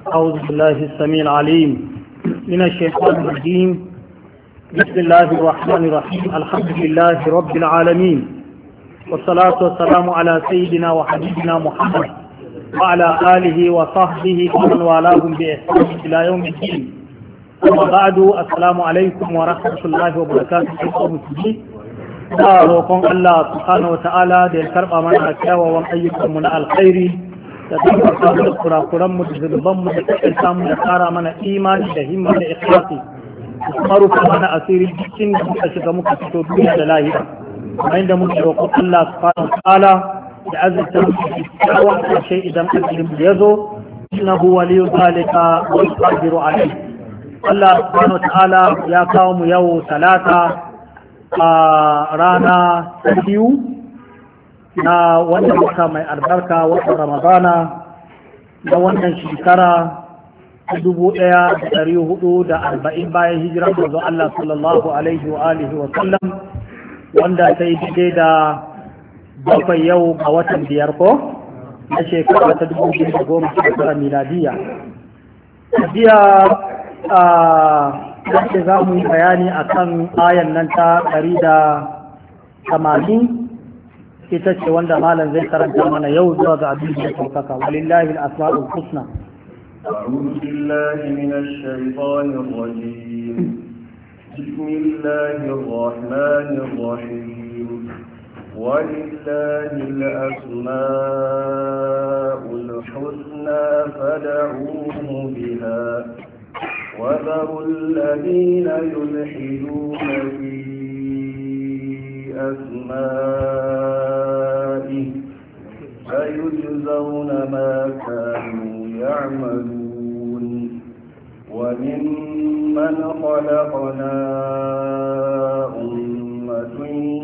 أعوذ بالله السميع العليم من الشيطان الرجيم. بسم الله الرحمن الرحيم. الحمد لله رب العالمين، والصلاة والسلام على سيدنا وحبيبنا محمد وعلى آله وصحبه ومن والاهم بإحسان إلى يوم الدين. أما بعد، السلام عليكم ورحمة الله وبركاته. roƙon Allah subhanahu wata'ala da ya karɓa mana kyawawan ayyukanmu na alkhairi da tabbata da kurakuranmu da zunubanmu da taƙaita mu da ƙara mana imani da himma da ikhlasi da kuma rufe mana asiri cikin da muka shiga muka fito duniya da lahira, kamar da muke roƙon Allah subhanahu wata'ala da azurta mu da kyawawan ƙarshe idan ajalin ya zo, innahu waliyyu zalika wal qadiru alayh. Allah subhanahu wata'ala ya kawo mu yau talata a rana ta biyu na wannan wata mai albarka, wata ramadana na wannan shekara 1440 bayan hijirar manzo Allah sallallahu alaihi wa alihi wa sallam, wanda ta yi daidai da bakwai yau a watan biyar ko na shekara ta 2019 miladiya. Yadda za mu yi bayani a kan ayan nan ta 180, ita ce wanda malam zai karanta mana yau zuwa ga abin da ya saukaka. Walillahi al-asma'ul husna. أعوذ بالله من الشيطان الرجيم. بسم الله الرحمن الرحيم. ولله الأسماء الحسنى فادعوه بها وذروا الذين يلحدون في أسمائه فيجزون ما كانوا يعملون. وممن خلقنا أمة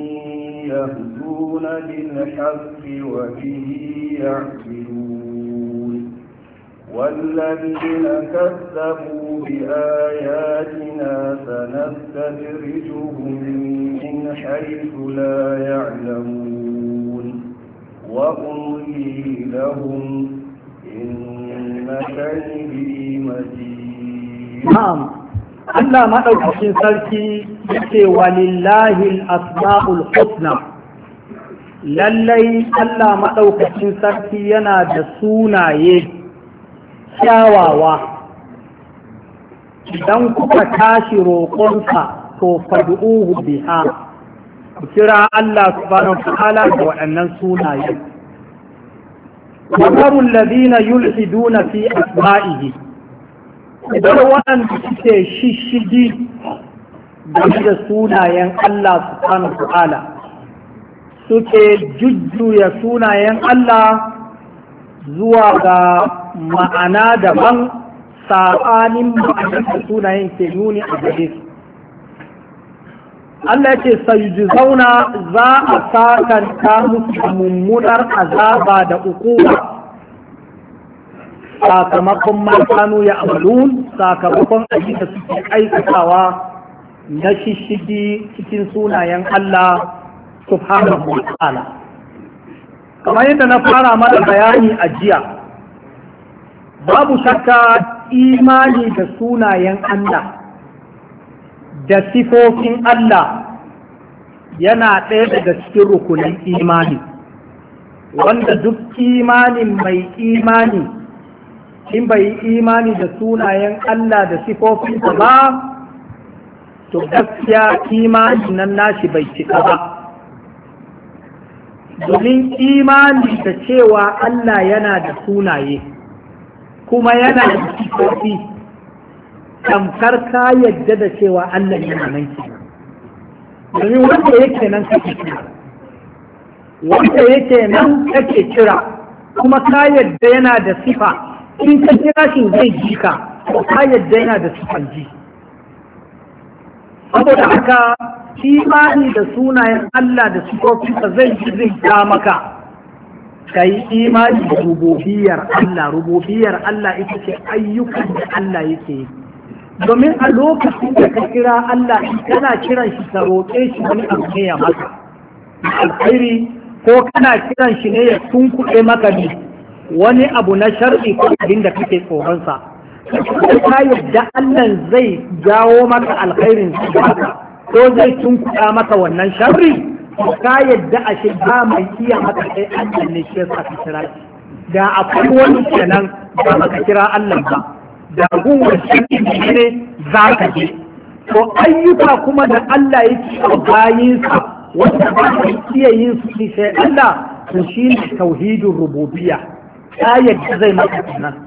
يهدون بالحق وبه يعدلون. والذين كذبوا بآياتنا سنستدرجهم من حيث لا يعلمون وأملي لهم إن كيدي متين. نعم، Allah maɗaukacin sarki yake walillahi al-asma'ul husna. Lallai Allah maɗaukacin sarki yana da sunaye kyawawa. Idan kuka tashi roƙonsa to fad'uhu biha, ku kira Allah subhanahu wa ta'ala da waɗannan sunaye. Wa zarul ladina yulhiduna fi asma'ihi, idan waɗanda suke shishigi game da sunayen Allah subhanahu wa ta'ala, suke jujjuya sunayen Allah zuwa ga ma'ana daban saɓanin ma'anar da sunayen ke nuni a gare su. Allah ya ce sayujzauna, za a sakanta musu mummunar azaba da ukuba sakamakon makanu ya amalun, sakamakon abin da suke aikatawa na shishigi cikin sunayen Allah subhanahu wa ta'ala. Kamar yadda na fara mana bayani a jiya, babu shakka imani da sunayen Allah da sifofin Allah yana ɗaya daga cikin rukunin imani, wanda duk imanin mai imani in bai yi imani da sunayen Allah da sifofinsa ba, to gaskiya imani nan nashi bai cika ba. Domin imani da cewa Allah yana da sunaye kuma yana da sifofi, tamkar ka yadda da cewa Allah yana nan kenan. Domin wanda yake nan kake kira, wanda yake nan kake kira, kuma ka yadda yana da sifa, in ka kira shi zai ji ka, ka yadda yana da sifan ji. Saboda haka imani da sunayen Allah da sifofinsa zai ta maka ka yi imani da rububiyar Allah. Rububiyar Allah ita ce ayyukan da Allah yake yi. Domin a lokacin da ka kira Allah, kana kiran shi ka roƙe shi wani abu ne ya maka alkhairi, ko kana kiran shi ne ya tunkuɗe maka ne wani abu na shar'i ko abin da kake tsoronsa, ka yadda Allah zai jawo maka alkhairin baka ko zai tunkuɗa maka wannan sharri ka yadda a shi ba mai iya maka sai Allah ne shi yasa ka kira shi da akwai wani kenan ba maka kira Allah ba da gun wancan ne za ka je to ayyuka kuma da Allah yake a bayinsa wanda ba ka iya yin su sai Allah to shi ne tauhidin rububiyya ta yadda zai maka kenan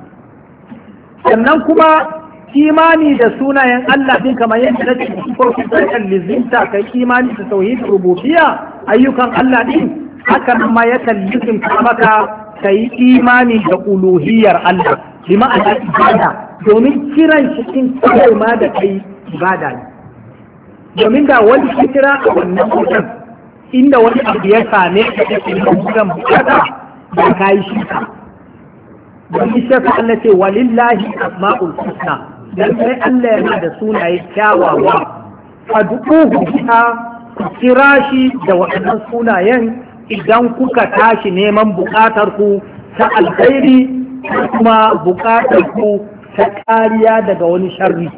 sannan kuma imani da sunayen Allah din kamar yadda na cikin farko sai lizinta kai imani da tauhidin rububiyya ayyukan Allah din haka ma yakan lizinta maka kai imani da uluhiyar Allah bi ma'ana ibada domin kiran shi cikin kawai ma da kai ibada ne domin da wani kira a wannan wajen inda wani abu ya same ka cikin gudan bukata da kai shi ka domin shi ka Allah ce walillahi asma'ul husna dan sai Allah yana da sunaye kyawawa fad'uhu biha kira shi da waɗannan sunayen idan kuka tashi neman bukatar ku ta alkhairi kuma bukatar ku ta kariya daga wani sharri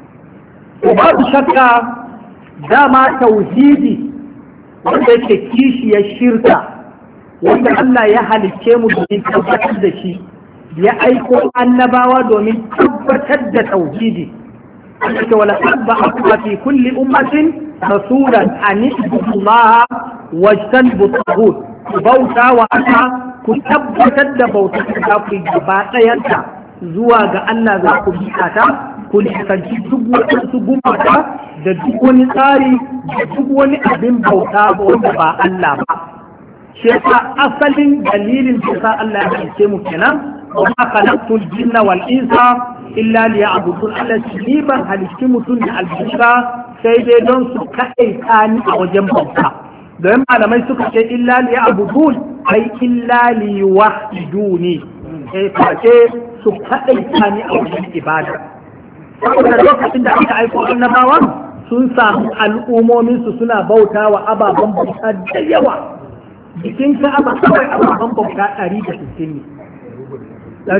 babu shakka dama tauhidi wanda yake kishiyar shirka wanda Allah ya halicce mu domin tabbatar da shi ya aiko annabawa domin tabbatar da tauhidi ake wala sabba fi kulli ummatin rasulan an ibudullaha wajtanibu taghut ku bauta wa Allah ku tabbatar da bautar da ku gaba ɗayanta zuwa ga Allah za ku bi ta ku nisanci duk wasu gumaka da duk wani tsari da duk wani abin bauta wanda ba Allah ba shi yasa asalin dalilin da sa Allah ya halice mu kenan wa ma khalaqtul jinna wal insa illa liya'budun Allah shi ban halicci mutum da aljanna sai dai don su kaɗai ni a wajen bauta don malamai suka ce illa liya'budun ai illa liwahiduni sai kace su kaɗai ni a wajen ibada saboda lokacin da aka aiko annabawan sun samu al'ummominsu suna bauta wa ababen bauta da yawa bikin ka'aba kawai ababen bauta 160 ne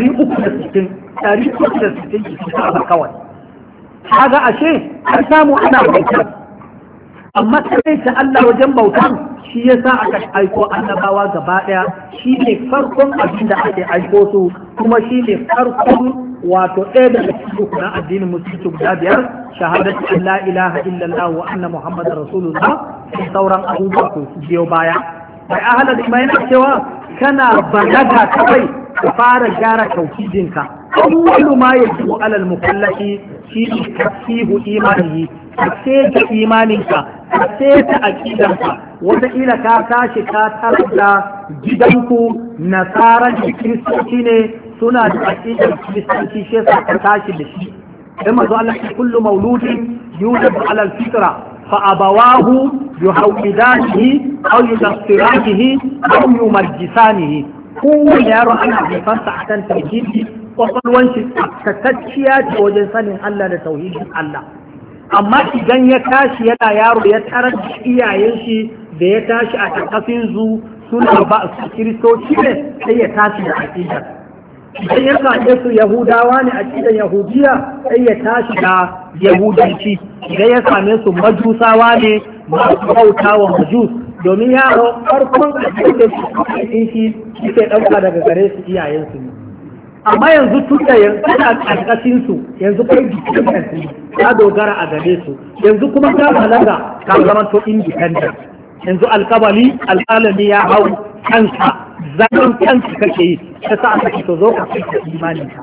360 bikin ka'aba kawai kaga ashe an samu ana bautar amma sai ta Allah wajen bautan shi yasa aka aiko annabawa gaba daya shi ne farkon abin da ake aiko su kuma shi ne farkon wato ɗaya daga cikin rukunan addinin musulunci guda biyar shahadatu an la ilaha illallah wa anna muhammadar rasulullah da sauran abubuwa ko su biyo baya bai ahalar ima yana cewa kana balaga kawai ka fara gyara tauhidinka awwalu ma yajibu alal mukallafi shi tasihu imanihi ka ta imaninka ka ta aqidanka wata ila ka tashi ka tarar da gidanku nasara da kiristoci ne suna da aƙidar kiristanci shi yasa ka tashi da shi sai manzo Allah ya kullu mauludin yuladu ala al-fitra fa abawahu yuhawidanihi aw yudassiranihi aw yumajjisanihi kowane yaro ana haifarsa a kan tauhidi kwakwalwan shi tsakakkiya ce wajen sanin Allah da tauhidin Allah amma idan ya tashi yana yaro ya tarar da iyayen shi da ya tashi a ƙarƙashin zu suna ba su kiristoci ne sai ya tashi da aƙidar idan ya same su yahudawa ne a cikin yahudiya sai ya tashi da yahudanci idan ya same su majusawa ne masu bauta wa majus domin yaro farkon a cikin shi ke ɗauka daga gare su iyayensu ne amma yanzu tun da yana ƙarƙashin su yanzu kai jikin ka dogara a gare su yanzu kuma ka balaga ka zama to independent yanzu alƙalami ya hau kanka zaman kanka kake yi ta sa aka fito zo ka fita imaninka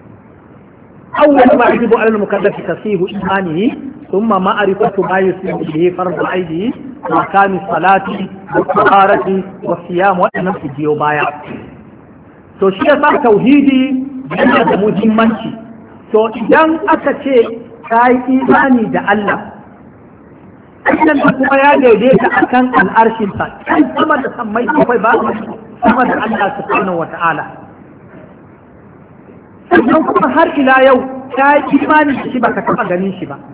awwal ma yajibu ala al-mukallafi tasihu imanihi thumma ma'rifatu ma yusibu bihi fardu aidihi wa kami salati wa taharati wa siyam wa annan biyo baya to shi yasa tauhidi yana da muhimmanci to idan aka ce kai imani da Allah wannan kuma ya daidaita akan al'arshinsa kan sama da sammai kawai ba sama da Allah subhanahu wata'ala sannan kuma har ila yau ta yi imani da shi baka taba ganin shi ba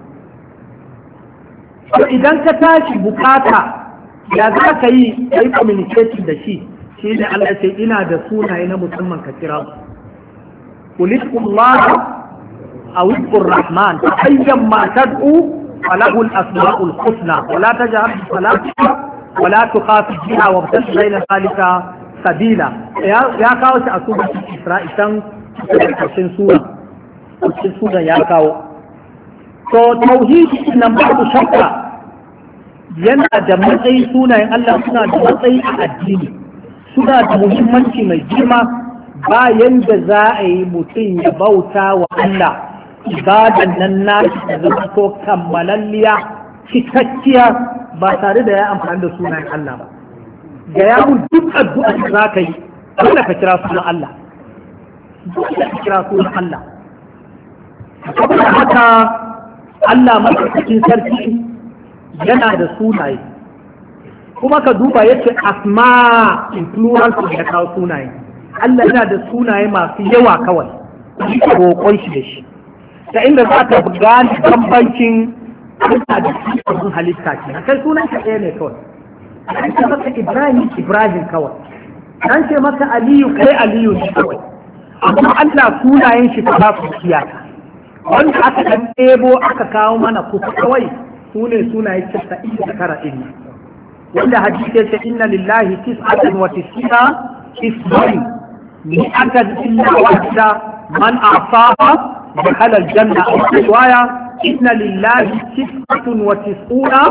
to idan ka tashi bukata ya za ka yi kai communication da shi shi ne Allah sai ina da sunaye na musamman ka kira su qulillahu aw ismur rahman ayyan ma tad'u falahu al-asma'ul husna wa la tajhar bi salatika wa la tukhafit biha wa tabtaghi bayna dhalika sabila. Ya kawo shi a suratul Isra'i dan cikin sura ya kawo. To tauhidi nan babu shakka yana da matsayi, sunayen Allah suna da matsayi a addini, suna da muhimmanci mai girma. Bayan da za a yi mutum ya bauta wa Allah ibadan nan nashi da zama to kammalalliya cikakkiya ba tare da ya amfani da sunayen Allah ba. Ga yawon duk addu'a da za ka yi dole ka kira sunan Allah, dole ka kira sunan Allah. Saboda haka Allah madaukakin sarki yana da sunaye, kuma ka duba yace asma in plural su da kawo sunaye. Allah yana da sunaye masu yawa kawai roƙon shi da shi, ta inda za ka gane bambancin Allah da cikin halitta ke kai sunan ka ɗaya ne kawai. An ce maka Ibrahim Ibrahim kawai, an ce maka Aliyu kai Aliyu ne kawai, amma Allah sunayen shi ta ba su kiyata wanda aka ɗan ɗebo aka kawo mana kusa kawai su ne sunaye 99 ɗin, wanda hadisi ya ce inna lillahi 99 isma'il mi'atan illa wahida man asaha dakhala aljanna. aw riwaya inna lillahi 99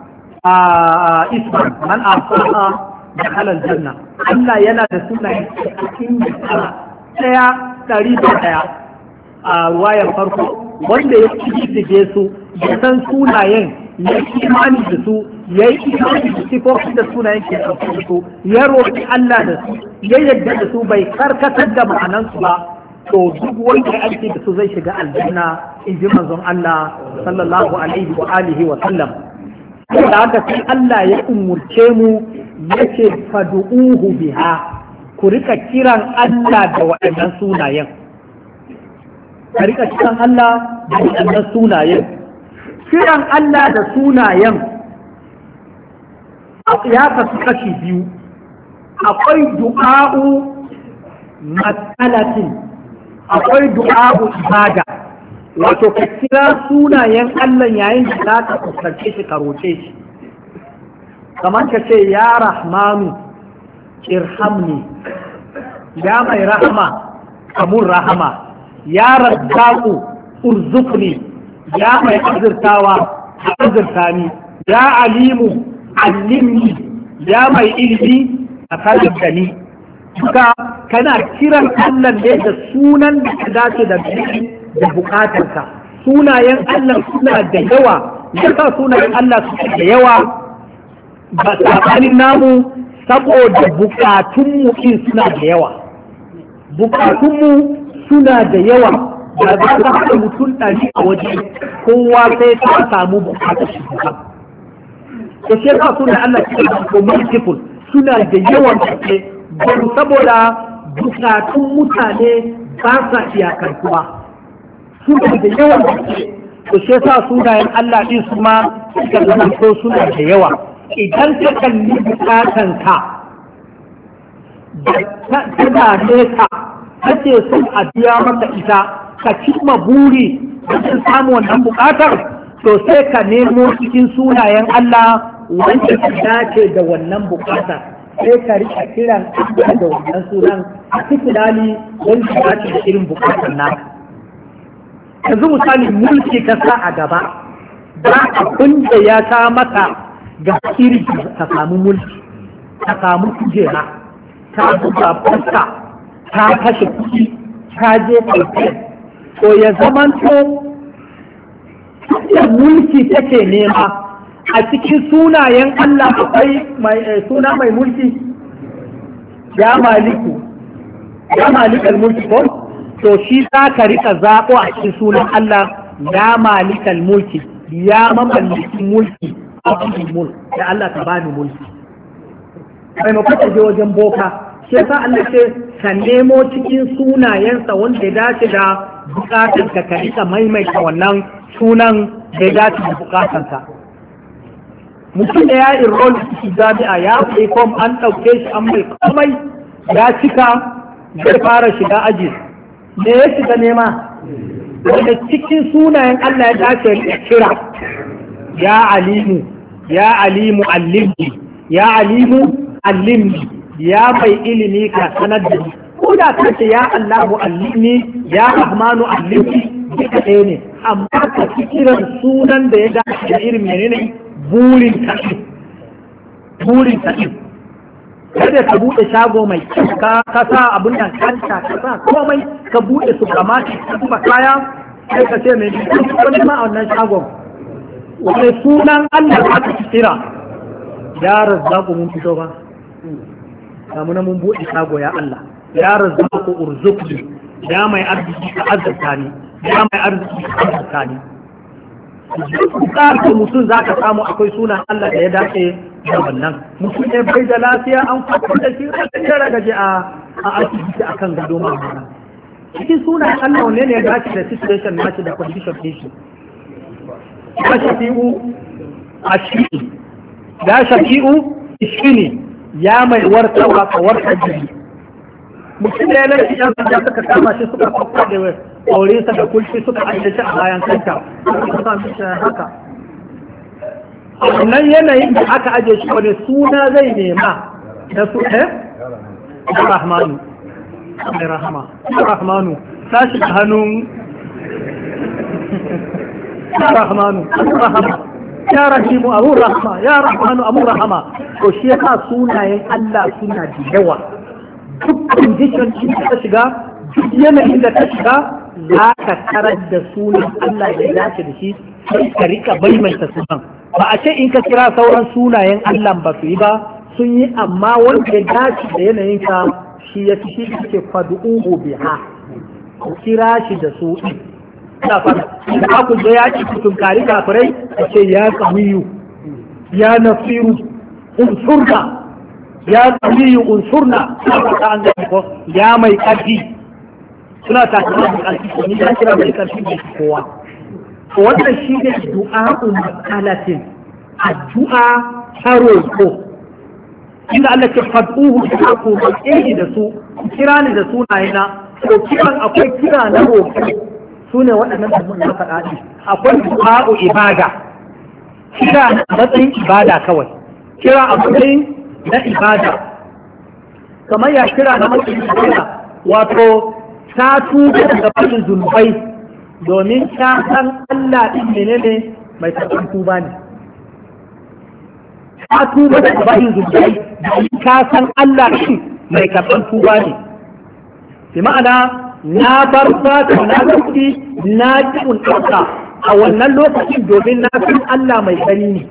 isman man asaha dakhala aljanna. Allah yana da sunaye 100 a ruwayar farko, wanda ya kididdige su ya san sunayen, ya imani da su, ya yi imani da sifofin da sunayen ke ɗauke da su, ya roƙi Allah da su, ya yadda da su, bai karkatar da ma'anansu ba, to duk wanda ya aiki da su zai shiga aljanna, in ji manzon Allah sallallahu alaihi wa alihi wa sallam. Da haka sai Allah ya umurce mu yace fadu'uhu biha, ku rika kiran Allah da waɗannan sunayen. Ka rika kiran Allah da waɗannan sunayen. Kiran Allah da sunayen ya kasu kashi biyu. Akwai du'a'u matsalatin, akwai du'a'u ibada. Wato ka kira sunayen Allah yayin da za ka fuskance shi ka roce shi. Kamar ka ce ya Rahmanu irhamni, ya mai rahama kamun rahama, ya Razzaqu urzuqni, ya mai azurtawa a azurta ni, ya Alimu allimni, ya mai ilimi a kanin da ni. Duka kana kiran Allah ne da sunan da ka dace da bukatarka. Sunayen Allah suna da yawa, yasa sunayen Allah suna da yawa ba tsakanin namu, saboda bukatunmu in suna da yawa. Bukatunmu suna da yawa, da za ka haɗa mutum 100 a waje, kowa sai ta samu bukatar shi duka. Da shi yasa sunayen Allah suna da multiple, suna da yawan gaske, saboda bukatun mutane ba sa iyakantuwa. Suna da yawan gaske, to shi yasa sunayen Allah din su ma suka zama ko suna da yawa. Idan ka kalli bukatanka da ta nesa kake son a biya maka ita, ka cimma buri wajen samu wannan bukatar, to sai ka nemo cikin sunayen Allah wanda ka dace da wannan bukatar, sai ka rika kiran Allah da wannan sunan a cikin wanda ya dace da irin bukatar naka. Yanzu misali mulki ka sa a gaba, ba abin da ya sa maka ga iri ka samu mulki, ka samu kujera, ka buga fasta, ka kashe kuɗi, ka je kai, to ya zamanto da mulki take nema a cikin sunayen Allah akwai suna mai mulki, ya maliku, ya malikal mulki ko? To shi za ka rika zaɓo a cikin sunan Allah, ya malikal mulki, ya mamallakin mulki, abin mulki, da Allah ka bani mulki. Maimakon ka je wajen boka, shi yasa Allah ce ka nemo cikin sunayensa wanda ya dace da bukatar ka rika maimaita wannan sunan da ya dace da bukatarka. Mutum da ya enroll cikin jami'a ya fi kom an ɗauke shi an mai komai ya cika zai fara shiga aji. Me ya shiga nema? wanda cikin sunayen Allah ya dace ya kira ya alimu allimni ya alimu allimni ya mai ilimi ka sanar da ni ko da ka ce ya Allahu allimni ya Rahmanu allimni duka ɗaya ne amma ka fi kiran sunan da ya dace da irin menene burin kaɗin kada ka buɗe shago mai ka sa abin nan kanta ka sa komai ka buɗe su kamata ka zuba kaya sai ka ce mai wani ma a wannan shagon wani sunan Allah aka kira ya razzaku mun fito ba kamu na mun buɗe shago ya Allah ya razzaku urzuqni ya mai arziki ka azzata ni ya mai arziki ka azzata ni ƙarfi mutum za ka samu akwai sunan Allah da ya dace da wannan mutum ne bai da lafiya an kwata da shi ya ragaje a asibiti a kan gado ma cikin sunan Allah ne ya dace da situation nashi da condition din shi ya shafi'u ashiri ya shafi'u ishini ya mai warkarwa ka warkar jini mutum da ya lalci yan sanda suka kama shi suka kwakwa da aurensa da kulshi suka ajiye shi a bayan kanta suka sami shi haka a wannan yanayin da aka ajiye shi wani suna zai nema da su rahmanu rahmanu tashi da hannun rahmanu rahama ya rahimu abu rahama ya rahmanu abu rahama to shi ya sa sunayen Allah suna da yawa duk condition din da ta shiga duk yanayin da ta shiga za ka tarar da sunan Allah da ya dace da shi sai ka rika baimaita sunan ba a ce in ka kira sauran sunayen Allah ba su yi ba sun yi amma wanda ya dace da yanayin ka shi ya fi shi da ke fadu'uhu biha ku kira shi da su ina fara da aku je ya ci cikin kari kafirai a ce ya kamiyu ya nasiru unsurna ya kamiyu unsurna ta an gani ko ya mai ƙarfi suna takama da ƙarfi ko ni ya kira mai ƙarfi da kowa to wannan shi ne du'a'u mas'alatin addu'a ta roƙo inda Allah ke fad'uhu da ku roƙe da su kira ni da sunayena to kiran akwai kira na roƙo sune waɗannan da mun faɗa ɗi akwai du'a'u ibada kira a matsayin ibada kawai kira a matsayin na ibada kamar ya kira na matsayin ibada wato ta tuba daga fashin zunubai domin ta san Allah ɗin menene mai karɓar tuba ne ta tuba daga fashin zunubai domin ta san Allah ɗin mai karɓar tuba ne bi ma'ana na bar fata na gaski na ji ɗauka a wannan lokacin domin na san Allah mai gani ne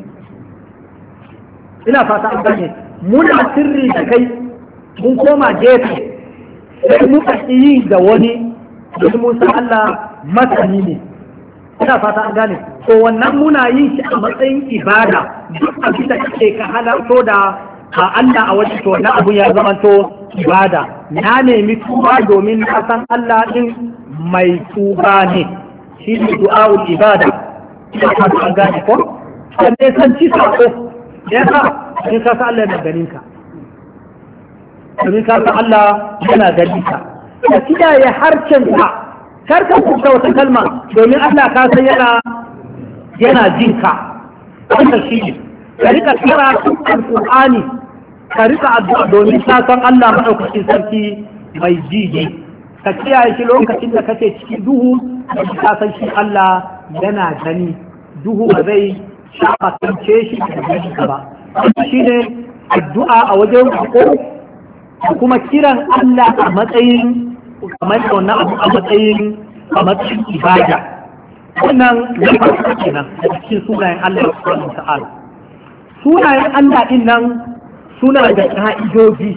ina fata an gane muna sirri da kai mun koma gefe sai muka yi da wani domin mun san Allah masani ne ina fata an gane to wannan muna yin shi a matsayin ibada duk abin da kake ka halarto da a Allah a wajen to wannan abu ya zama to ibada na nemi tuba domin na san Allah din mai tuba ne shi ne du'a'ul ibada ina fata an gane ko sannan san ci sako yasa in ka san Allah yana ganin ka domin ka san Allah yana ganin ka ka kiyaye harcen ka kar ka kuka wata kalma domin Allah ka san yana jin ka wannan shi ne ka rika karatu alqur'ani ka rika addu'a domin ka san Allah madaukakin sarki mai ji ne ka kiyaye shi lokacin da kake cikin duhu ka san shi Allah yana gani duhu ba zai shafakance shi da gani ba shi ne addu'a a wajen ko da kuma kiran Allah a matsayin kamar da wannan abu a matsayin ibada wannan ya farko kenan da cikin sunayen Allah subhanahu ta'ala sunayen Allah din nan suna da ka'idoji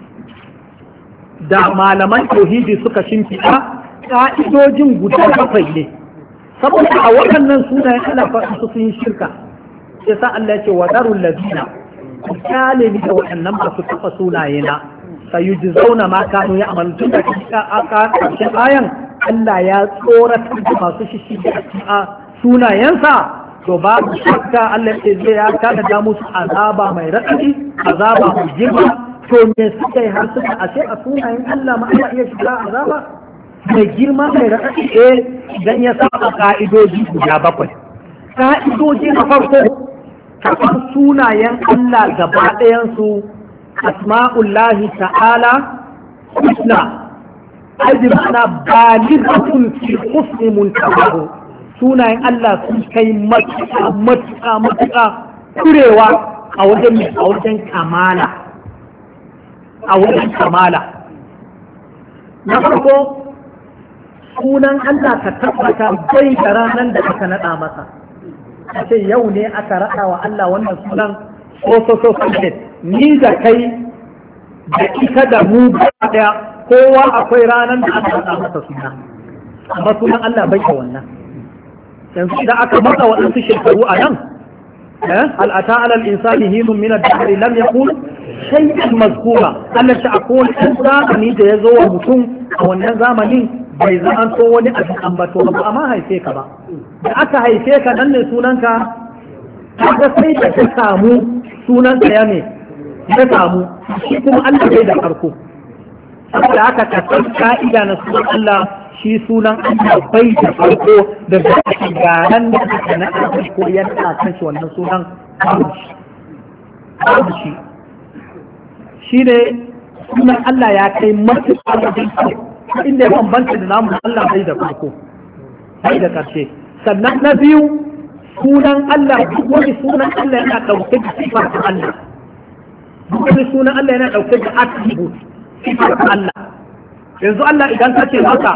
da malaman tauhidi suka shimfiɗa ka'idojin guda bakwai ne saboda a waɗannan sunayen Allah fa su sun yi shirka sai sa Allah ya ce wa darul ladina kale ni da waɗannan ba su taɓa sunayena sayujzauna ma kanu ya'malu tun da ƙarshen ayan Allah ya tsoratar da masu shishi a sunayensa to babu shakka Allah ya ce ya kada da musu azaba mai raɗaɗi azaba mai girma to me suka yi har suka ashe a sunayen Allah ma Allah iya shiga azaba mai girma mai raɗaɗi idan ya saba ka'idoji guda 7. Ka'idoji na farko kafin sunayen Allah gaba ɗayansu asma'ullahi ta'ala husna aji ma'ana balighatun fi husni muntahahu, sunayen Allah sun kai matuƙa kurewa a wajen kamala, na farko sunan Allah ka tabbata bai da ranar da aka naɗa masa, a ce yau ne aka raɗa wa Allah wannan sunan so ni da kai da ita da mu ɗaya kowa akwai ranar da aka raɗa masa suna, amma sunan Allah bai da wannan. Yanzu idan aka matsa waɗansu shekaru a nan hal ata alal insani hinun min ad-dahr lam yakun shay'an mazkura, Allah ta akwai ɗan zamani da ya zo wa mutum a wannan zamanin bai za'anto wani abin ambato ba, amma haife ka ba, da aka haife ka nan ne sunanka, kaga sai da ka samu sunanka ya samu, shi kuma Allah bai da farko, saboda haka ka san ka'ida na sunan Allah, shi sunan Allah bai da farko da zai garan da aka naɗa ko yadda kan shi wannan sunan babu shi. Shi ne sunan Allah ya kai matuƙa wajen kyau, inda ya bambanta da namu Allah bai da farko bai da ƙarshe. Sannan na biyu, sunan Allah duk wani sunan Allah yana ɗauke da sifar Allah, duk wani sunan Allah yana ɗauke da attribute sifar Allah. Yanzu Allah idan ka ce maka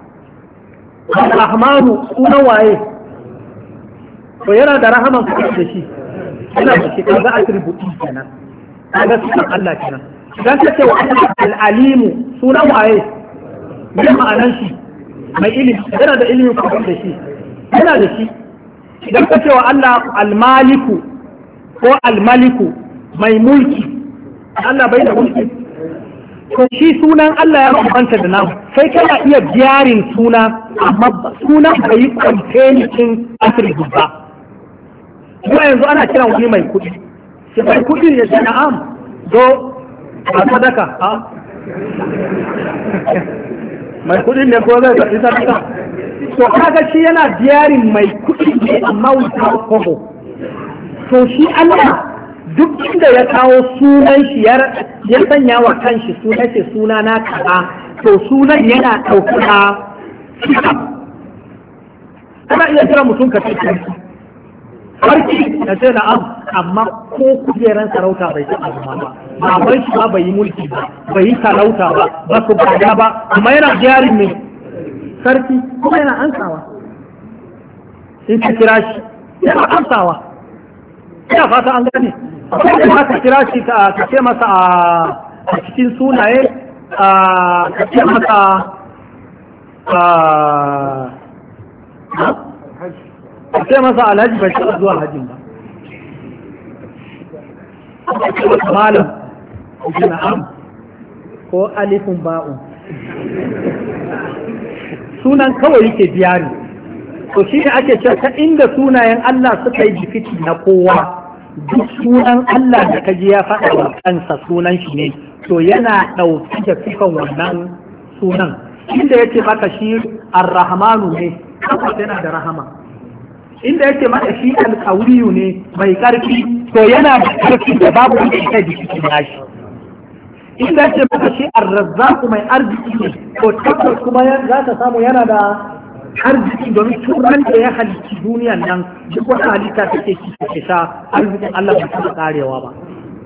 Rahmanu sunan waye, to yana da rahaman kuma da shi, yana da shi kaga attribute kenan, kaga sifar Allah kenan. Idan ka ce wa Allah al-alimu sunan waye, me ma'anar shi, mai ilimi, yana da ilimin kuma da shi, yana da shi. Idan ka ce wa Allah al-maliku ko al-maliku mai mulki, Allah bai da mulki, to shi sunan Allah ya bambanta da namu, sai kana iya biyarin suna amma sunan bai yi kwantenikin attribute ba. Kuma yanzu ana kiran wani mai kuɗi, shi mai kuɗi ya ce na'am do a sadaka a mai kuɗin ne ko zai tafi sadaka, to kaga shi yana biyarin mai kuɗi ne amma without kobo. To shi Allah duk inda ya kawo sunan shi ya sanya wa kanshi sunan shi suna na kaza, to sunan yana ɗaukaka. Ana iya kira mutum ka ce sarki na ce na'am, amma ko kujeran sarauta bai taɓa zama ba, baban shi ba bai yi mulki ba, bai yi sarauta ba su gada ba, amma yana jarin ne sarki, kuma yana ansawa in ka kira shi yana ansawa. Ina fata an gane, sai da ka kira shi ka ce masa a cikin sunaye ka ce masa ka ce masa alhaji bai taɓa zuwa hajjin ba, ka ce masa malam na'am ko alifun ba'un, sunan kawai yake biyari. To shi ne ake cewa ta inda sunayen Allah suka yi jikiti na kowa, duk sunan Allah da kaji ya faɗa wa kansa sunan shi ne, to yana ɗauki da sifan wannan sunan. Inda yake maka shi ar-rahmanu ne, tabbas yana da rahama. Inda yake maka shi al-qawiyu ne, mai ƙarfi, to yana da ƙarfi da babu wanda ya kai jikitin nashi. Inda yake maka shi ar-razzaqu mai arziki ne, to tabbas kuma za ka samu yana da arziki, domin turan da ya halitta duniyan nan duk wata halitta take ke sha arzikin Allah ba ta karewa ba.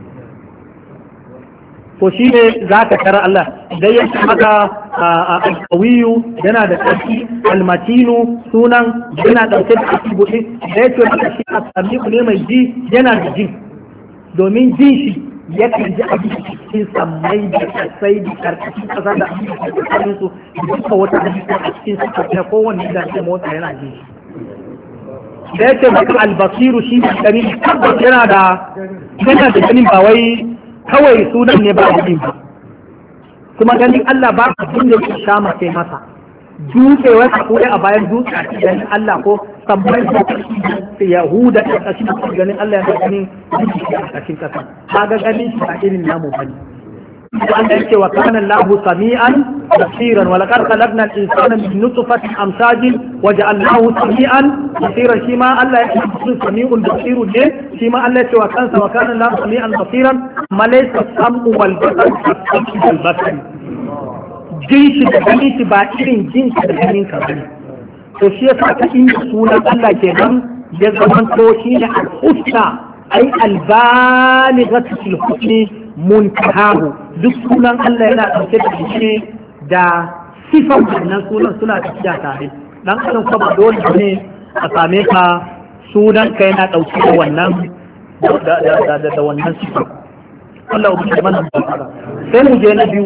To shi ne za ka tara Allah idan ya ce maka alkawiyu yana da ƙarfi, almatinu sunan yana ɗauke da asibuti, da ya ce maka shi asamiku ne mai ji yana da jin, domin jin shi yakan ji abin cikin sammai da kasai da karkashin kasa da abin da ke kanin su da duka wata halitta a cikin su karkashin kowanne da ke motsa yana ji. Da yake maka albasiru shi da gani tabbas yana da ganin ba wai kawai sunan ne ba da ba, kuma ganin Allah ba abin da ke sha mace masa, dutse wata ko a bayan dutse a cikin Allah ko sabbin da Yahuda da ƙashin ganin Allah ya ganin dutse a cikin ƙasa, ba ga ganin shi a irin namu bane. Allah yake wa kana Allahu sami'an basiran wa laqad khalaqna al-insana min nutfatin amshajin wa ja'alnahu sami'an basiran shi ma Allah yake sami'un basirun ne shi ma Allah yake wa kansa wa kana Allahu sami'an basiran ma laysa sam'u wal basar wal basar jin shi da ganin shi ba irin jin shi da ganin ka bane to shi yasa ka inda sunan Allah kenan ya zama to shi ne al-husna ai al-balighatu fil husni muntahahu duk sunan Allah yana ɗauke da shi da sifan wannan sunan suna tafiya tare dan adam ko ba dole ne a same ka sunan ka yana ɗauke da wannan da wannan sifan Allah ubi mana barka sai mu je na biyu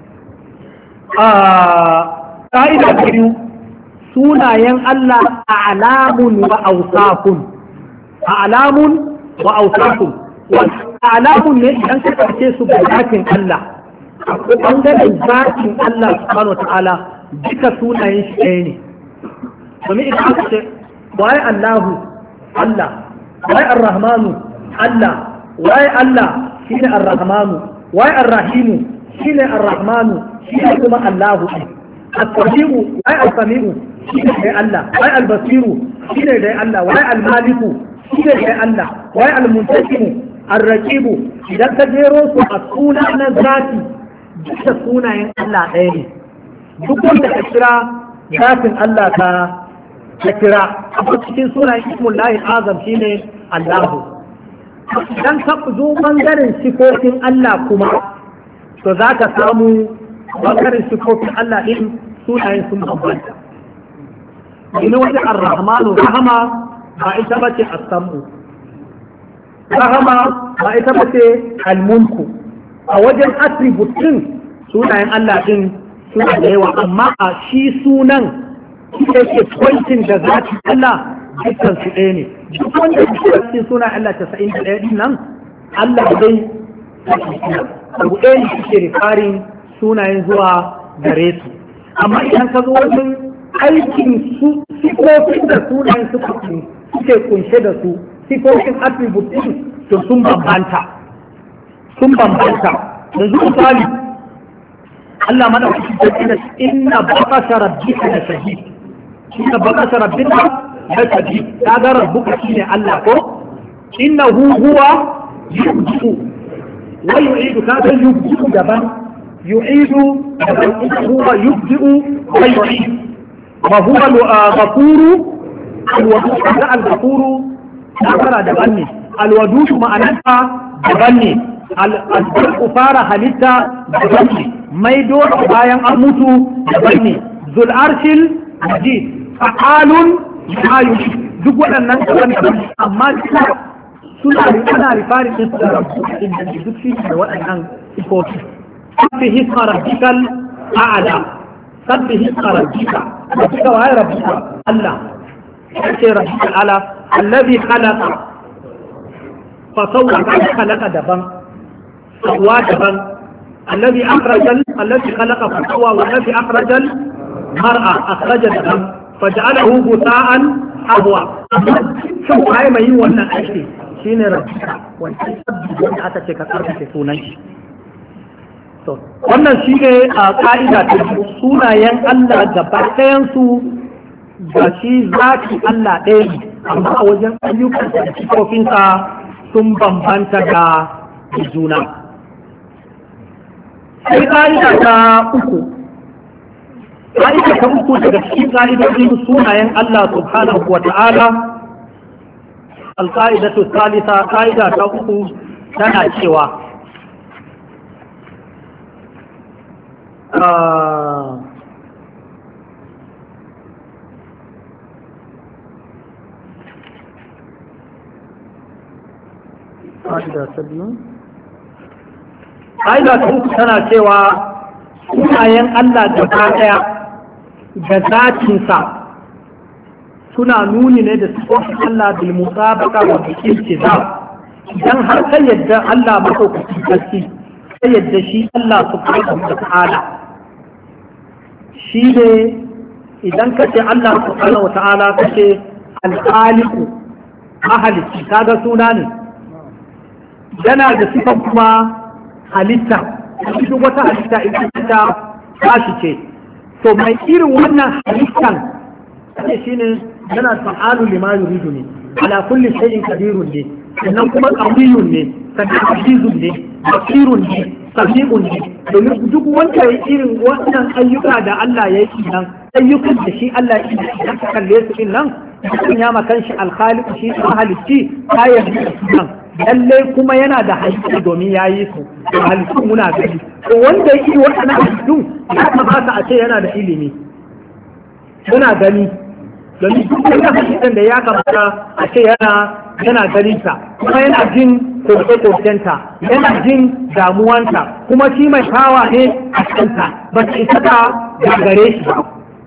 ka'ida biyu sunayen Allah a'lamun wa awsafun a'lamun wa awsafun alamun ne idan ka ɗauke su ga zatin Allah a ɓangaren zatin Allah subhanahu ta'ala duka sunayen shi ɗaya ne domin idan aka ce waye Allahu Allah waye Ar-Rahmanu Allah waye Allah shine Ar-Rahmanu waye Ar-Rahimu shine Ar-Rahmanu shine kuma Allahu As-Sami'u waye As-Sami'u shine dai Allah waye Al-Basiru shine dai Allah waye Al-Maliku shine dai Allah waye Al-Muntaqimu arraqibu idan ka jero su a suna na zati duka sunayen Allah ɗaya ne duk wanda ka kira zatin Allah ka kira a cikin sunayen ismullahi azam shine Allahu idan ka zo bangaren sifofin Allah kuma to za ka samu bangaren sifofin Allah ɗin sunayen sun bambanta ina wani ar-rahmanu rahama ba ita bace as-sam'u rahama ba ita ba ce almunku a wajen attribute din sunayen Allah din suna da yawa amma a shi sunan shi ke pointing da zati Allah dukkan su ɗaya ne duk wanda ke cikin sunan Allah 91 din nan Allah dai abu ɗaya ne suke rifarin sunayen zuwa gare su amma idan ka zo wajen aikin su sifofin da sunayen suke kunshe da su sifofin attribute din to sun bambanta yanzu misali Allah mana wasu da inna baqasha rabbika la shadid inna baqasha rabbika la shadid kaga rabbuka shine Allah ko innahu huwa yubdi'u wa yu'idu kaga yubdi'u daban yu'idu daban huwa yubdi'u wa yu'idu wa huwa al-ghafuru al-ghafuru takara daban ne alwadudu ma'anarsa daban ne albarku fara halitta daban ne maido bayan an mutu daban ne zul'arshil majid fa'alun yayu duk waɗannan daban amma suna ana rifarin din su da rabu inda duk shi da waɗannan sifofi sabbi hisma rabbikal a'la sabbi hisma rabbika wa ya rabbika Allah sai rabbikal ala الذي خلق فسوى خلق دبن سوى دبن الذي خلق فسوى والذي أخرج المرأة أخرج دبن فجعله غثاء أهوى شوف هاي ما يوانا أشي شين ربك وانت أتى كترك سوني wannan shi ne a ƙa'ida ta sunayen Allah gaba ɗayansu ga shi zaki Allah ɗaya ne amma a wajen ayyukan da sifofinsa sun bambanta da juna. Sai ƙa'ida ta uku. Ƙa'ida ta uku daga cikin ƙa'idodin sunayen Allah subhanahu wa ta'ala, al-ƙa'idatu salisa ƙa'ida ta uku tana cewa ƙa'ida ta uku tana cewa sunayen Allah gaba ɗaya da zatinsa suna nuni ne da sifofin Allah bil musabaka wa bil iltizam idan har ka yadda Allah madaukakin sarki ka yadda shi Allah subhanahu wa ta'ala shi ne idan ka ce Allah subhanahu wa ta'ala ka ce al-khaliqu mahalici kaga suna ne yana da sifan kuma halitta duk wata halitta idan ta tashi ce to mai irin wannan halittan shine yana fa'alu lima yuridu ne ala kulli shay'in qadirun ne sannan kuma qawiyun ne sannan azizun ne basirun ne sami'un ne domin duk wanda ya irin wannan ayyuka da Allah ya yi nan ayyukan da shi Allah ya yi da kalle su din nan ya makan shi alkhaliq shi mahalicci kayan nan lalle kuma yana da halittu domin ya yi su halittu muna gani to wanda ya yi waɗannan halittu ya kamata a ce yana da ilimi muna gani domin duk wanda halittar da ya kamata a ce yana ganin ta kuma yana jin koke-kokenta yana jin damuwanta kuma shi mai kawa ne a kanta ba ta isa ta gagare shi ba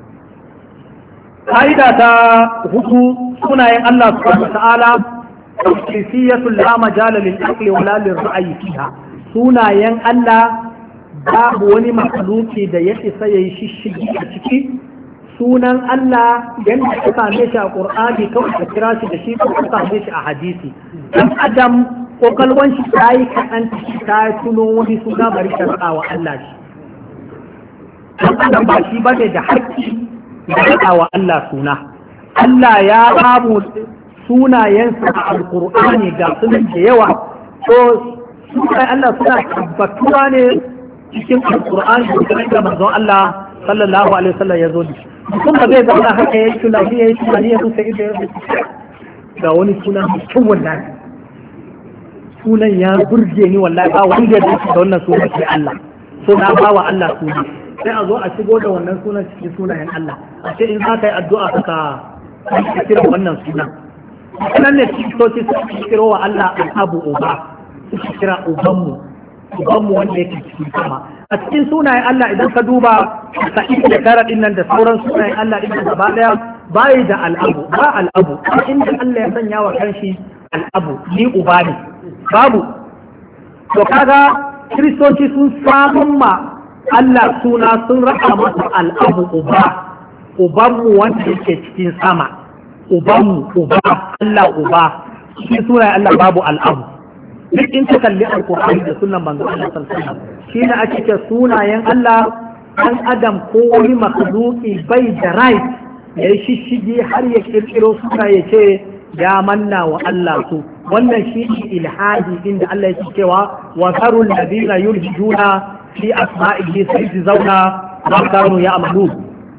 ƙa'ida ta hudu sunayen Allah subhanahu wa ta'ala tawqifiyatul la majala lil aqli wala lil ra'yi fiha sunayen Allah babu wani makhluki da ya isa yayi shishigi a ciki sunan Allah yanda ka same shi a Qur'ani kawai ka kira shi da shi ko ka same shi a hadisi dan adam kokalwan shi tayi kadan ta tuno wani suna bari ka rada wa Allah shi dan adam ba shi bane da haƙƙi da rada wa Allah suna Allah ya babu sunayensa a alkur'ani ga sunan da yawa to sunayen Allah suna tabbatuwa ne cikin alkur'ani da manzon Allah sallallahu alaihi wasallam ya zo da shi mutum ba zai zauna haka ya yi tunani ya yi tunani ya rusa ido ya rusa ga wani suna mutum wallahi sunan ya burge ni wallahi ba wanda ya dace da wannan sunan sai Allah so na ba wa Allah suna sai a zo a shigo da wannan sunan cikin sunayen Allah a ce in za ka yi addu'a ka kira wannan sunan nan ne kristoci suka kiro wa Allah al'abu uba suka kira ubanmu wanda yake cikin sama a cikin sunayen Allah idan ka duba sa'id da tara din nan da sauran sunayen Allah din nan gaba daya bai da al'abu ba al'abu inda Allah ya sanya wa kanshi al'abu ni uba ne babu to kaga kristoci sun samun ma Allah suna sun raka masa al'abu ubanmu wanda yake cikin sama ubanmu uba Allah uba shi sunayen Allah babu al'abu duk in ka kalli alkur'ani da sunan manzo Allah sallallahu alaihi wasallam shine ake ce sunayen Allah dan adam ko wani makhluki bai da right ya yi shishigi har ya kirkiro suna ya ce ya manna wa Allah su wannan shi ne ilhadi inda Allah yake cewa wa zarul ladina yulhiduna fi asma'ihi sayajzauna ma kanu ya'malun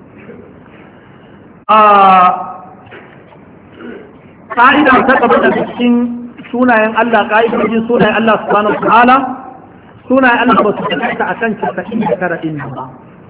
ka'ida ta gaba da cikin sunayen Allah ka'idojin sunayen Allah subhanahu wa ta'ala sunayen Allah ba su taƙaita akan 99 din ba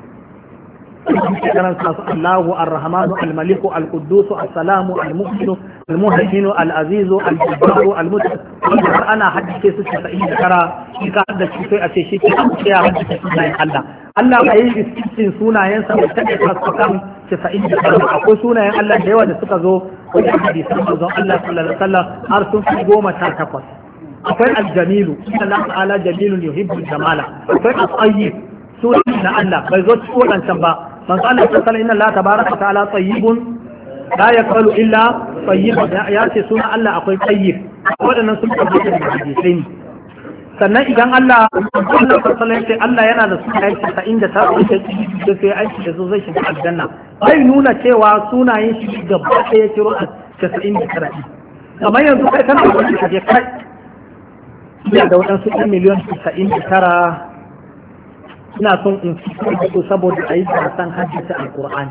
كان الله الرحمن الملك القدوس السلام المؤمن المهيمن العزيز الجبار المتكبر انا حدث su 90 kara shi ka da shi sai a ce shi ke ya haddace sunayen Allah Allah bai yi cikin sunayen sa da take kan 90 kara akwai sunayen Allah da yawa da suka zo wajen hadisin manzon Allah sallallahu alaihi wasallam har sun fi 18 akwai aljamilu inna Allah ta'ala jamilun yuhibbul jamala akwai at-tayyib sunan na Allah bai zo cikin wadancan ba من قال تعالى إن الله تبارك وتعالى طيب لا يقبل إلا طيب يأتي سنة الله أقول طيب وأنا نسمع الحديثين sannan idan Allah sallallahu alaihi Allah yana da sunayen 90 ta wuce da sai aiki da zo zai shiga aljanna bai nuna cewa sunayen shi gaba ɗaya ya kiro a 99 kamar yanzu kai kana da wani kaje kai ina da wadansu miliyan 99 ina son in fito saboda a yi gasan hadisa alkur'ani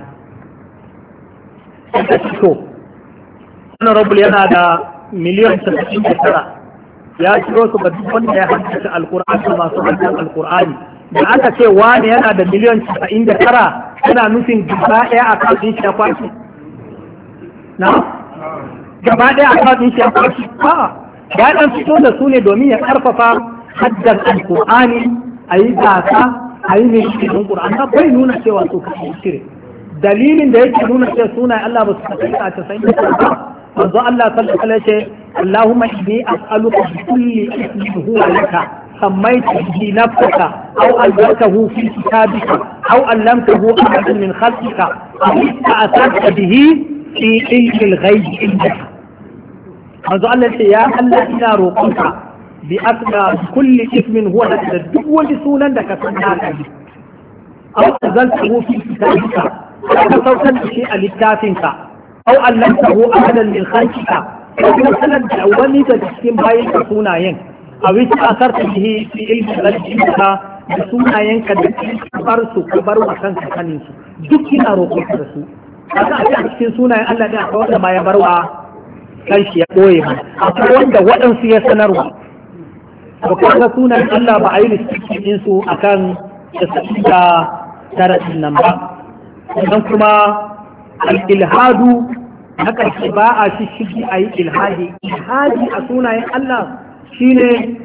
da fito wani rabul yana da miliyan 99 ya ciro su ga duk wanda ya hadisa alkur'ani masu hadisan alkur'ani da aka ce wani yana da miliyan 99 yana nufin gaba ɗaya a kafin shi ya kwashi na gaba ɗaya a kafin shi ya kwashi ya ɗan fito da su ne domin ya ƙarfafa haddan alkur'ani a yi gasa a yi mai shi don ƙura'an ta bai nuna cewa su kashe shire dalilin da yake nuna cewa suna Allah ba su kashe a casa'in da ba manzo Allah sallallahu alaihi ce Allahumma inni as'aluka bi kulli ismin huwa laka sammaita bi nafsika aw allamtahu fi kitabika aw allamtahu ahadan min khalqika aw ta'assarta bihi fi ilmi al-ghaib indaka manzo Allah ce ya Allah ina roƙonka bi asma kulli ismin huwa da duk wani sunan da ka san naka ne aw anzaltahu fi kitabika ka saukar da shi a littafinka aw allamtahu ahadan min khalqika ko kuma sanar da wani da cikin bayan ka sunayen a wita asarta bihi fi ilmi al-jinna da sunayenka da bar su ka bar wa kanka sanin su duk ina roƙon da su kaga a cikin sunayen Allah da akwai wanda ma ya bar wa kanshi ya ɓoye ba akwai wanda waɗansu ya sanarwa to kaga sunayen Allah ba a yi lissafi din su akan da tarasin nan ba sannan kuma al-ilhadu na ƙarshe ba a shishigi a yi ilhadi a sunayen Allah shine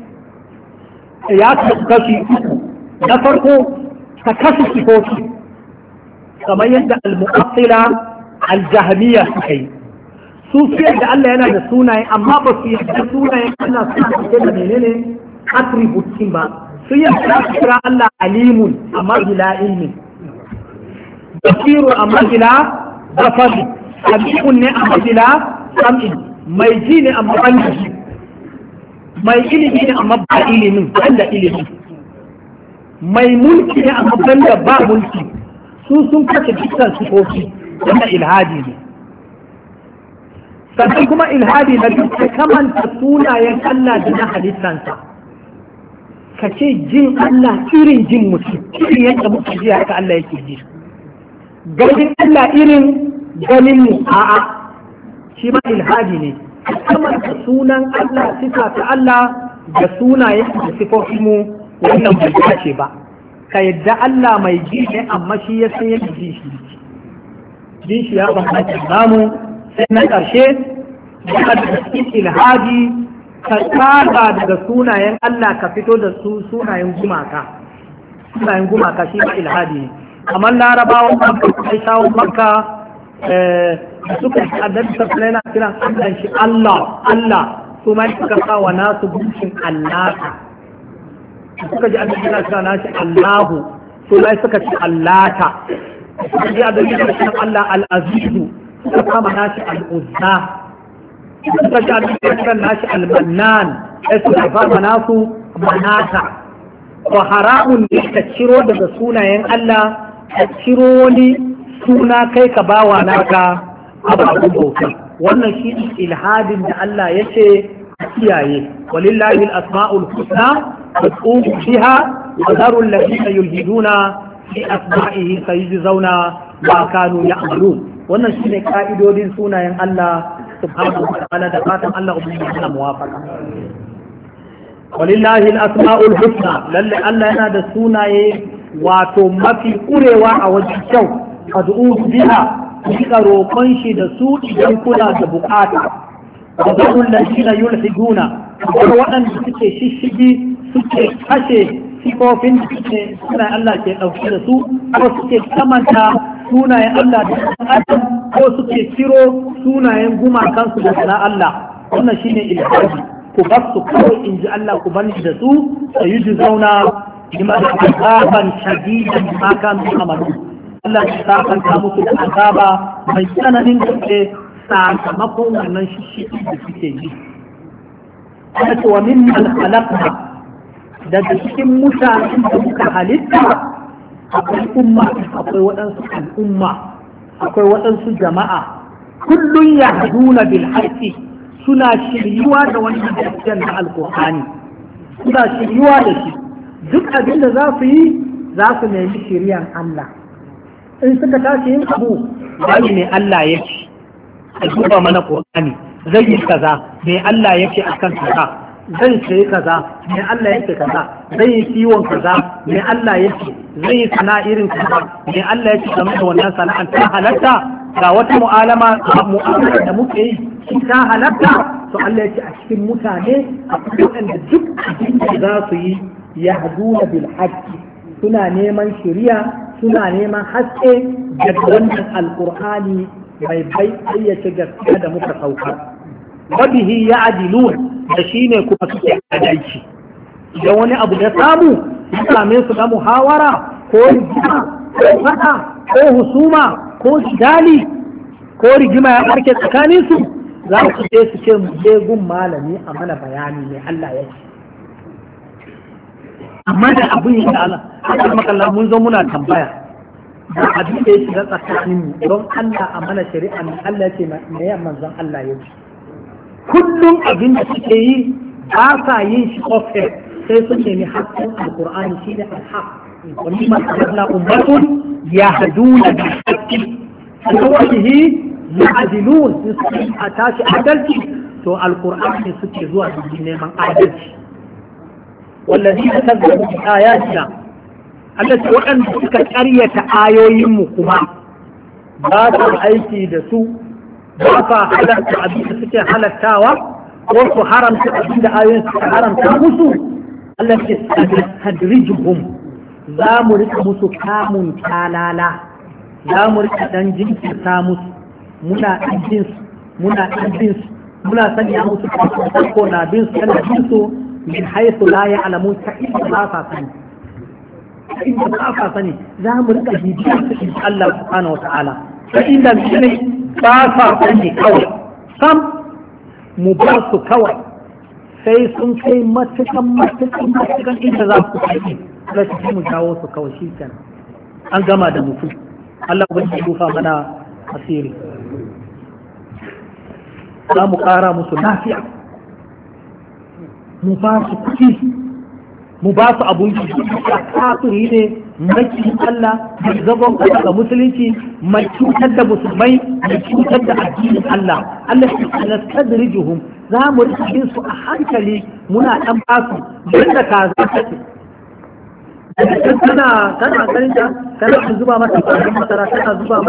ya kashi na farko ka kashi sifofi kamar yadda al-mu'attila al-jahmiyya suka yi su fiye da Allah yana da sunaye amma ba su yadda sunayen Allah suna cike da menene attributes ba su yadda kira Allah alimun amma bila ilmi basiru amma bila basari sami'un ne amma bila sam'in mai ji ne amma ban ji mai ilimi ne amma ba ilimin ban da ilimi mai mulki ne amma ban da ba mulki su sun kace dukkan sifofi wanda ilhadi ne sannan kuma ilhadi na duk kamanta sunayen Allah da na halittansa ka ce jin Allah irin jin mutum irin yadda muka ji haka Allah yake ji ganin Allah irin ganin mu a'a shi ma ilhadi ne kamanta sunan Allah sifa ta Allah da sunayen da sifofin mu wannan bai dace ba ka yadda Allah mai ji ne amma shi ya san yadda ji shi ya bambanta namu sai na ƙarshe da cikin ilhadi ka tsaga daga sunayen Allah ka fito da su sunayen gumaka shi ma ilhadi ne kamar larabawan makka sai shawon makka da suka yi addabi sassan yana kiran Allah shi Allah su ma suka sa wa nasu bukin allata suka ji addabi yana kiran nashi Allahu su ma suka ci allata suka ji addabi yana kiran Allah al-azizu suka kama nashi al-uzza suka ji addabi yana kiran nashi al-mannan sai suka fama nasu manata wa haramun ne ka ciro daga sunayen Allah ka ciro wani suna kai ka bawa naka ababen bauta wannan shi ilhadin da Allah ya ce a kiyaye walillahi al-asma'ul husna fad'uhu biha wa dharu alladhina yulhiduna fi asma'ihi sayujzauna ma kanu ya'malun wannan shine ka'idodin sunayen Allah subhanahu wa ta'ala da fatan Allah ubangiji ya muwafaqa walillahi al-asma'ul husna lalle Allah yana da sunaye wato mafi kurewa a wajen kyau ad'u biha kika roƙon shi da su idan kuna da bukata wa zakul ladina yulhiduna kuma waɗanda suke shishigi suke kashe sifofin da suke suna Allah ke ɗauke da su ko suke kamanta sunayen Allah da Adam ko suke ciro sunayen gumakansu da na Allah wannan shine ilhadi ku bar su kawai in ji Allah ku bani da su sai yi zauna bima da azaban shadidan ma kan amalu Allah ya sakanta musu da azaba mai tsananin gaske sakamakon wannan shi da suke yi Allah wa mimman khalaqna daga cikin mutanen da muka halitta akwai umma akwai waɗansu al'umma akwai waɗansu jama'a kullun yahduna bil haqqi suna shiryuwa da wannan gaskiyar na alkur'ani suna shiryuwa da shi duk abin da za su yi za su nemi shiryan Allah in suka tashi yin abu zai ne Allah ya ce a duba mana Qur'ani zai yi kaza me Allah ya ce akan kaza zai sayi kaza me Allah ya ce kaza zai yi kiwon kaza me Allah ya ce zai yi sana'a irin kaza me Allah ya ce game da wannan sana'an ta halatta ga wata mu'amala da muke yi ta halatta to Allah ya ce a cikin mutane a cikin duk abin da za su yi yahduna bil haqqi suna neman shari'a suna neman haske daga wannan alqur'ani mai bayyace gaskiya da muka saukar wabihi ya'dilun da shine kuma suke adalci idan wani abu ya samu ya same su da muhawara ko rigima ko fada ko husuma ko jidali ko rigima ya barke tsakanin su za su je su ce mu je gun malami a mana bayani ne Allah ya ce amma da abin yi da Allah haka makalla mun zo muna tambaya da abin da ya shiga tsakanin mu don Allah a mana shari'a ne Allah ce me ya manzon Allah ya ce kullum abin da suke yi ba sa yin shi ofe sai sun nemi haƙƙin alƙur'ani shi ne alhaq wa mimma sabna ummatun yahduna bil haqqi wa bihi ya'dilun a tashi adalci to alƙur'ani suke zuwa su neman adalci والذين كذبوا بآياتنا التي وأن suka ƙaryata ayoyinmu kuma ba su aiki da su ba sa halatta abin da suke halattawa ko su haramta abin da ayoyin suka haramta musu Allah ke tadrijuhum za mu rika musu kamun talala za mu rika dan jinkirta musu muna ɗan bin su muna sanya musu ko na bin su kana bin su min haythu la ya'lamun ta inda ba sa sani inda ba sa sani za mu rika bibiyar su in Allah subhanahu wata'ala ta inda ne ba sa sani kawai sam mu ba su kawai sai sun kai matukan inda za su kai Allah shi mu jawo su kawai shi kenan an gama da mutum Allah ba shi dufa mana asiri za mu kara musu lafiya mu ba su kuɗi mu ba su abun da kafiri ne maki Allah da zagon kasa ga musulunci mai cutar da musulmai mai cutar da addinin Allah Allah ya nastadrijuhum za mu rike su a hankali muna dan ba su yadda ka za ta ce kana ganin ta kana zuba mata kwanan masara kana zuba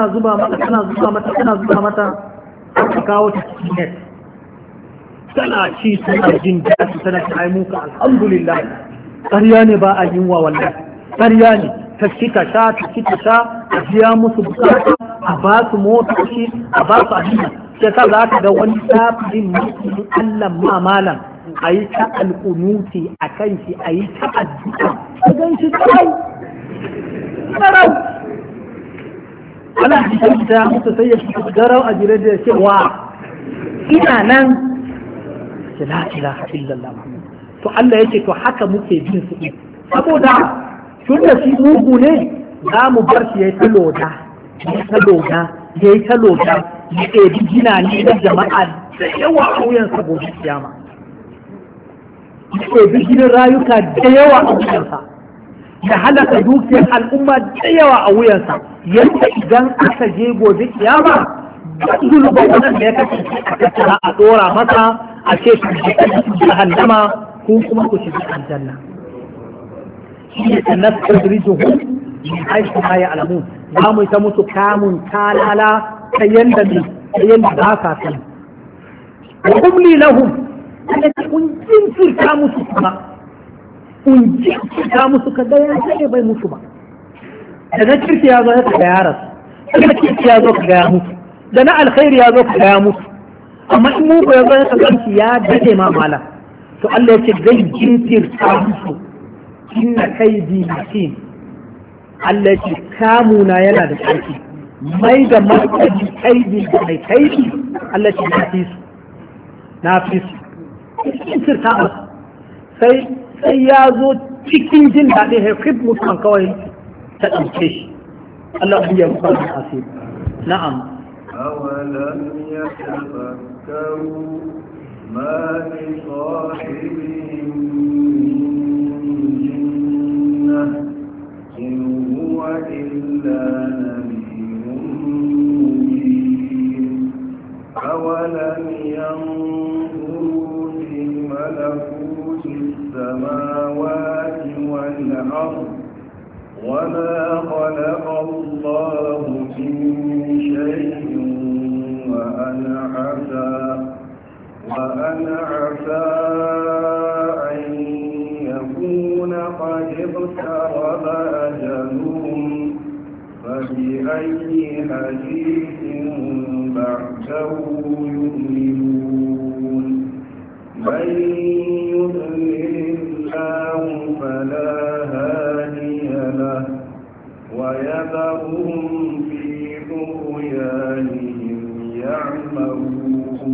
mata ka kawo ta cikin net tana ci tana jin daɗi tana ta ai muka alhamdulillah ƙarya ne ba a yin wa wallahi ƙarya ne ta ci ta sha a biya musu bukata a ba su motoci a ba su abin sai ka za ka ga wani tafin mutum Allah ma malam a yi ta alƙunuti a kan shi a yi ta addu'a a gan shi tsarau ana jikin ta mutu sai ya fi garau a jire da cewa ina nan la ilaha illallah to Allah yake to haka muke bin su saboda tun da shi mugu ne za mu bar shi yayi ta loda ya ɗebi gina ne na jama'a da yawa a wuyan sa gobe kiyama ya ɗebi ginin rayuka da yawa a wuyansa ya halaka dukiyar al'umma da yawa a wuyansa yadda idan aka je gobe kiyama zulubin wannan da ya kasance a tattara a ɗora masa a ce ku shiga jahannama ko kuma ku shiga aljanna shi ne sanastadrijuhum min haythu la ya'lamun za mu ta musu kamun talala ta yanda ba sa sani wa umli lahum allati unjinta musu kuma unjinta musu kaga ya ce bai musu ba da na kirki ya zo ya kaga ya rasu da na kirki ya zo kaga ya mutu da na alkhairi ya zo kaga ya mutu amma in mu ya zo ya kaga ya dade ma malam to Allah ya ce zai jinkirta musu inna kaidi matin Allah ya ce kamuna yana da ƙarfi mai da martani kaidi da mai kaidi Allah ya ce na fi su jinkirta musu sai ya zo cikin jin daɗin haifif musamman kawai ta ɗauke shi Allah ya mutu da asiri na'am أولم يتفكروا ما لصاحبهم من جنة إن هو إلا نذير مبين أولم ينظروا في ملكوت السماوات والأرض وما خلق الله من شيء وأن عسى أن يكون قد اقترب أجلهم فبأي حديث بعده يؤمنون من يضلل الله فلا هادي له ويذرهم في طغيانهم يعمهون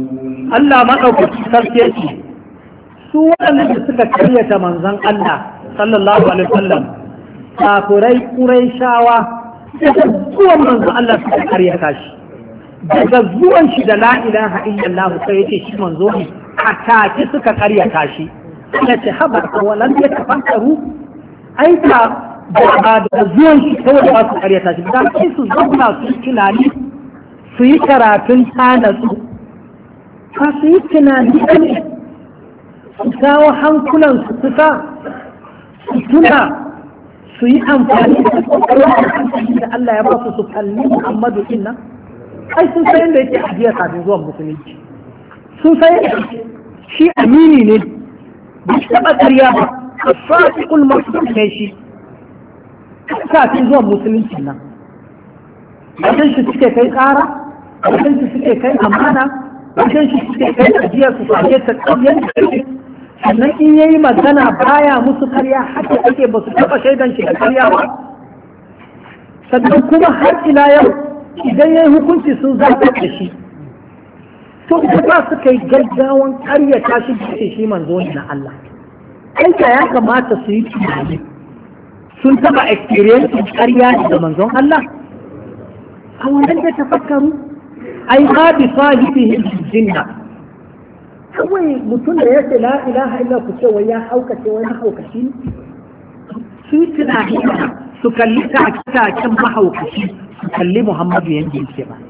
Allah maɗaukaki sarki yake su waɗanda suka karyata manzon Allah sallallahu alaihi wasallam kafirai Qurayshawa daga zuwan manzo Allah suka karyata shi daga zuwan shi da la ilaha illallah sai yace shi manzo ne a take suka karyata shi Allah ce haba walan ya tafakkaru ai ka da zuwan shi kawai ba su karyata shi da sai su zauna su tunani su yi karatun tanatsu ka su yi tunani ne su kawo hankulan su kusa su tuna su yi amfani da kwakwalwa da Allah ya ba su kalli Muhammadu inna ai sun san da yake ajiya kafin zuwan musulunci sun san shi amini ne ba shi taɓa ƙarya ba a fasiƙul masu ne shi kafin zuwan musulunci nan wajen shi suke kai ƙara wajen shi suke kai amana wajen shi suke kai ajiya su sake ta ƙaryar da sannan in yayi magana baya musu karya haka ake ba su taɓa shaidan shi da karya ba sannan kuma har ila yau idan yayi hukunci sun zaɓa da shi to ba su kai gaggawan karyata shi da shi manzo ne na Allah aika ya kamata su yi tunani sun taɓa experience karya da manzon Allah a wannan da tafakkaru ai ma bi sahibihi jinna kawai mutum da ya ce la ilaha illa ku ce wai ya haukace wai mahaukaci su yi tunani su kalli taken mahaukaci su kalli Muhammadu yadda yake ba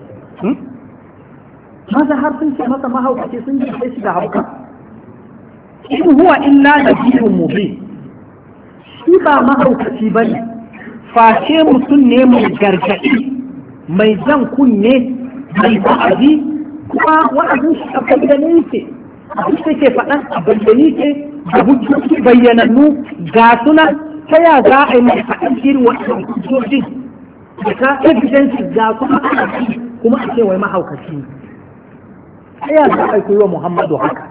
maza har sun ce masa mahaukaci sun ji sai shi da hauka in huwa illa nabiyun mubin shi ba mahaukaci ba ne face mutum ne mai gargaɗi mai jan kunne mai ba'azi kuma wa'azin shi a bayyane yake abin da ke faɗan a bayyane yake da hujjoji bayyanannu ga suna ta ya za a yi mai faɗin irin waɗannan hujjojin da ka evidence ga kuma ana kuma a ce wai mahaukaci ne ta ya za a yi wa Muhammadu haka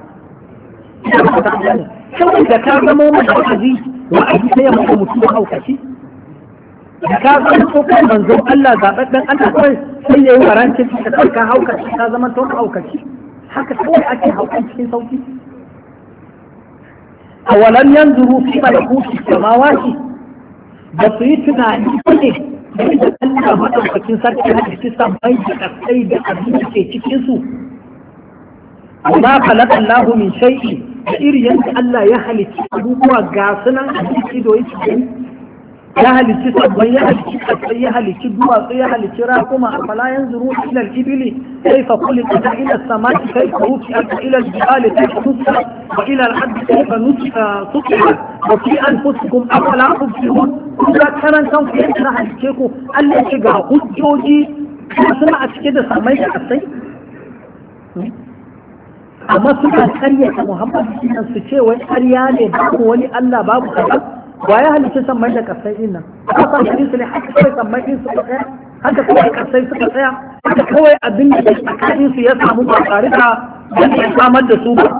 kawai da ka zama mai wa'azi wa'azi ta yamma mutum mahaukaci da ka zama tsokar manzon Allah zaɓaɓɓen Allah kawai sai ya yi warancin da kai ka haukaci ka zama ton haukaci haka kawai ake haukan cikin sauki a walan yanzuru fi malakuti samawati ba su yi tunani ne da Allah madaukakin sarki hadisi sammai da kasai da abin da ke cikin su amma khalaqa Allahu min shay'in da iri yanda Allah ya halicci abubuwa ga sunan a cikin ido yake ya halicci sabbai ya halicci kasai ya halicci duwatsu ya halicci rakuma a fala yanzuru ila al-ibili kayfa khuliqat ila as-samai kayfa rufi'at ila al-jibali kayfa nusibat wa ila al-ardi kayfa suqihat wa fi anfusikum afala tubsirun kuma karan kan ku yana halicce ku Allah ya ga hujjoji suna a cike da samai da kasai amma suna karyata Muhammad su ce wai karya ne babu wani Allah babu kaza wa ya halitta sammai da kasai din nan aka san hadin su ne haka kawai sammai din su tsaya haka kawai kasai suka tsaya haka kawai abin da tsakanin su ya samu ba tare da ya samar da su ba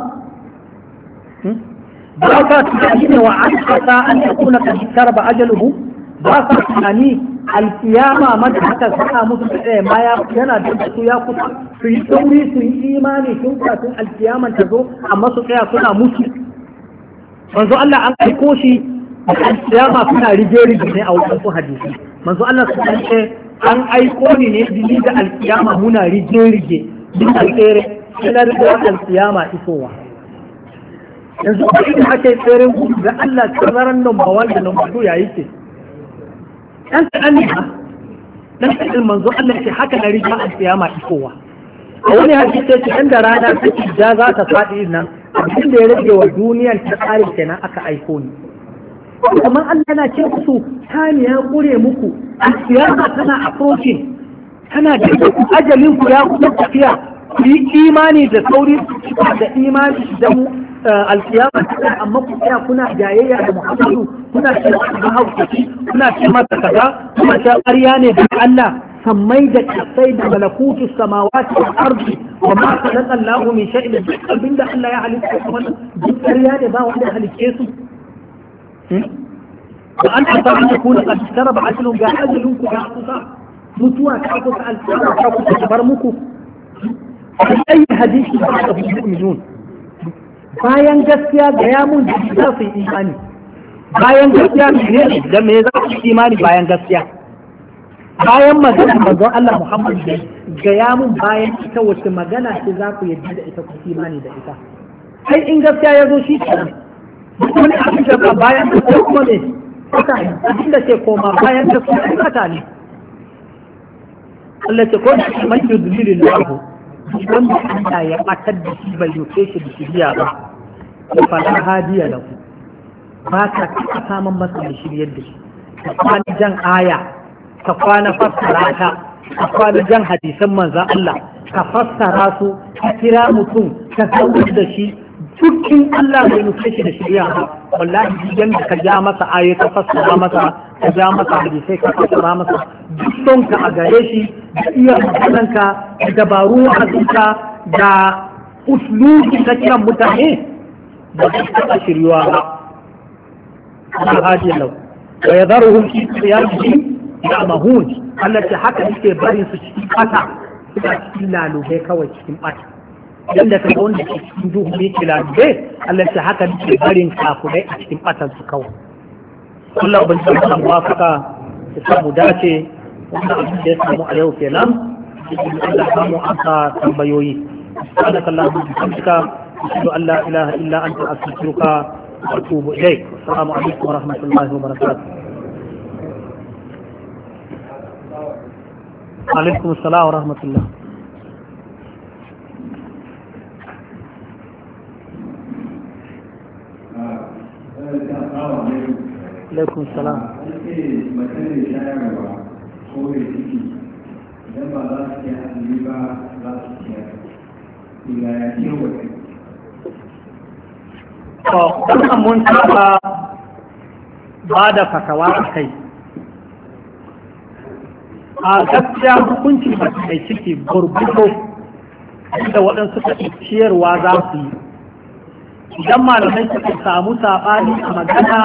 ba ka tunani ne wa an kasa an yakuna kan tarba ajaluhu ba sa tunani alkiyama mata haka saka musu tsaye ma yana da su ya kusa su yi sauri su yi imani tun kafin alkiyaman ta zo amma su tsaya suna musu manzo Allah an aiko shi alkiyama suna rige-rige ne a wajen su hadisi manzo Allah su ce an aiko ni ne jini da alkiyama muna rige-rige duk alkere suna rige alkiyama isowa yanzu ba idan ake tseren gudu da Allah tsararan nan ba wanda nan ba ya yi ce dan ta anniha dan ta manzo Allah ce haka na rige alkiyama isowa a wani hadisi ce inda rana ta ja za ta faɗi nan abin da ya rage wa duniyar ta tsari kenan aka aiko ni kamar Allah yana ce musu tani ya kure muku siyasa tana approaching tana da ajalin ku ya kuma tafiya ku yi imani da sauri da imani da alkiyama amma ku tsaya kuna jayayya da Muhammadu kuna ce masa haukaci kuna ce masa kaza kuma ce ƙarya ne da Allah sammai da kasai da malakutu samawati wal ardi wa ma khalaqa Allahu min shay'in duk abinda Allah ya halitta kuma duk ƙarya ne ba wanda halice su وأن أصلا أن يكون قد اقترب أجلهم قال أجلهم كأخوصا متوى كأخوصا الكلام كأخوصا برمكو أي حديث بعده المؤمنون bayan gaskiya ga yamun da za su yi imani bayan gaskiya ne da me za ku imani bayan gaskiya bayan magana manzon Allah Muhammad ne ga ya mun bayan ita wace magana ce za ku yadda da ita ku imani da ita sai in gaskiya ya zo shi kenan wani abin da bayan gaskiya kuma ne kata ne abin da ke koma bayan gaskiya kata ne Allah ce ko da man yudlilil lahu wanda Allah ya batar da shi bai yuke shi da shiriya ba ko fa la hadiya lahu ba ka samun masa da shiryar da shi ka kwana jan aya ka kwana fassara ta ka kwana jan hadisan manzon Allah ka fassara su ka kira mutum ka sauke da shi dukkin Allah bai nufe shi da shirya ba wallahi idan ka ja masa ayoyi ka fassara masa ka ja masa hadisai ka fassara masa duk son ka a gare shi da iya magananka da dabaru a da uslubi na kiran mutane ba su taɓa shiryuwa ba Allah hadiya lau wa yadharuhum fi siyasihim ya'mahun Allah ce haka yake barin su cikin bata suna cikin lalube kawai cikin bata yadda ka wanda ke cikin duhu ne ke lalube Allah ce haka yake barin kafurai a cikin batan su kawai Allah ubangiji ya muwafaka ya samu dace wannan abin da ya samu a yau kenan Allah ya samu amsa tambayoyi سبحانك اللهم وبحمدك أشهد أن لا إله إلا أنت أستغفرك وأتوب إليك السلام عليكم ورحمة الله وبركاته عليكم السلام ورحمة الله عليكم السلام wannan mun taɓa ba da fatawa a kai a gaskiya hukunci mai ciki gurgudu da waɗansu ka ciyarwa za su yi idan malamai suka samu saɓani a magana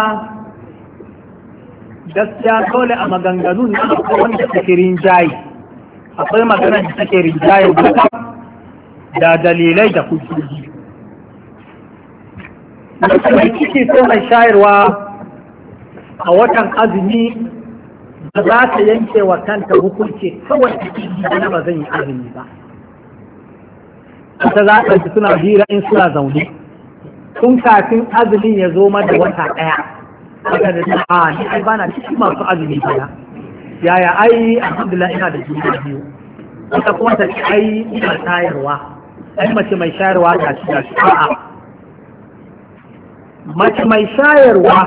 gaskiya dole a maganganun na akwai wanda suke rinjaye akwai magana da suke rinjaye da dalilai da hujjoji mai ciki ko mai shayarwa a watan azumi ba za ta yanke wa kanta hukunci kawai da ba zan yi azumi ba ta za ta suna hira in suna zaune tun kafin azumin ya zo mata wata ɗaya aka da ta ni ai bana cikin masu azumi bana yaya ai alhamdulillah ina da juna biyu wata kuma ta ce ai ina shayarwa ai mace mai shayarwa ta shi da a'a mace mai shayarwa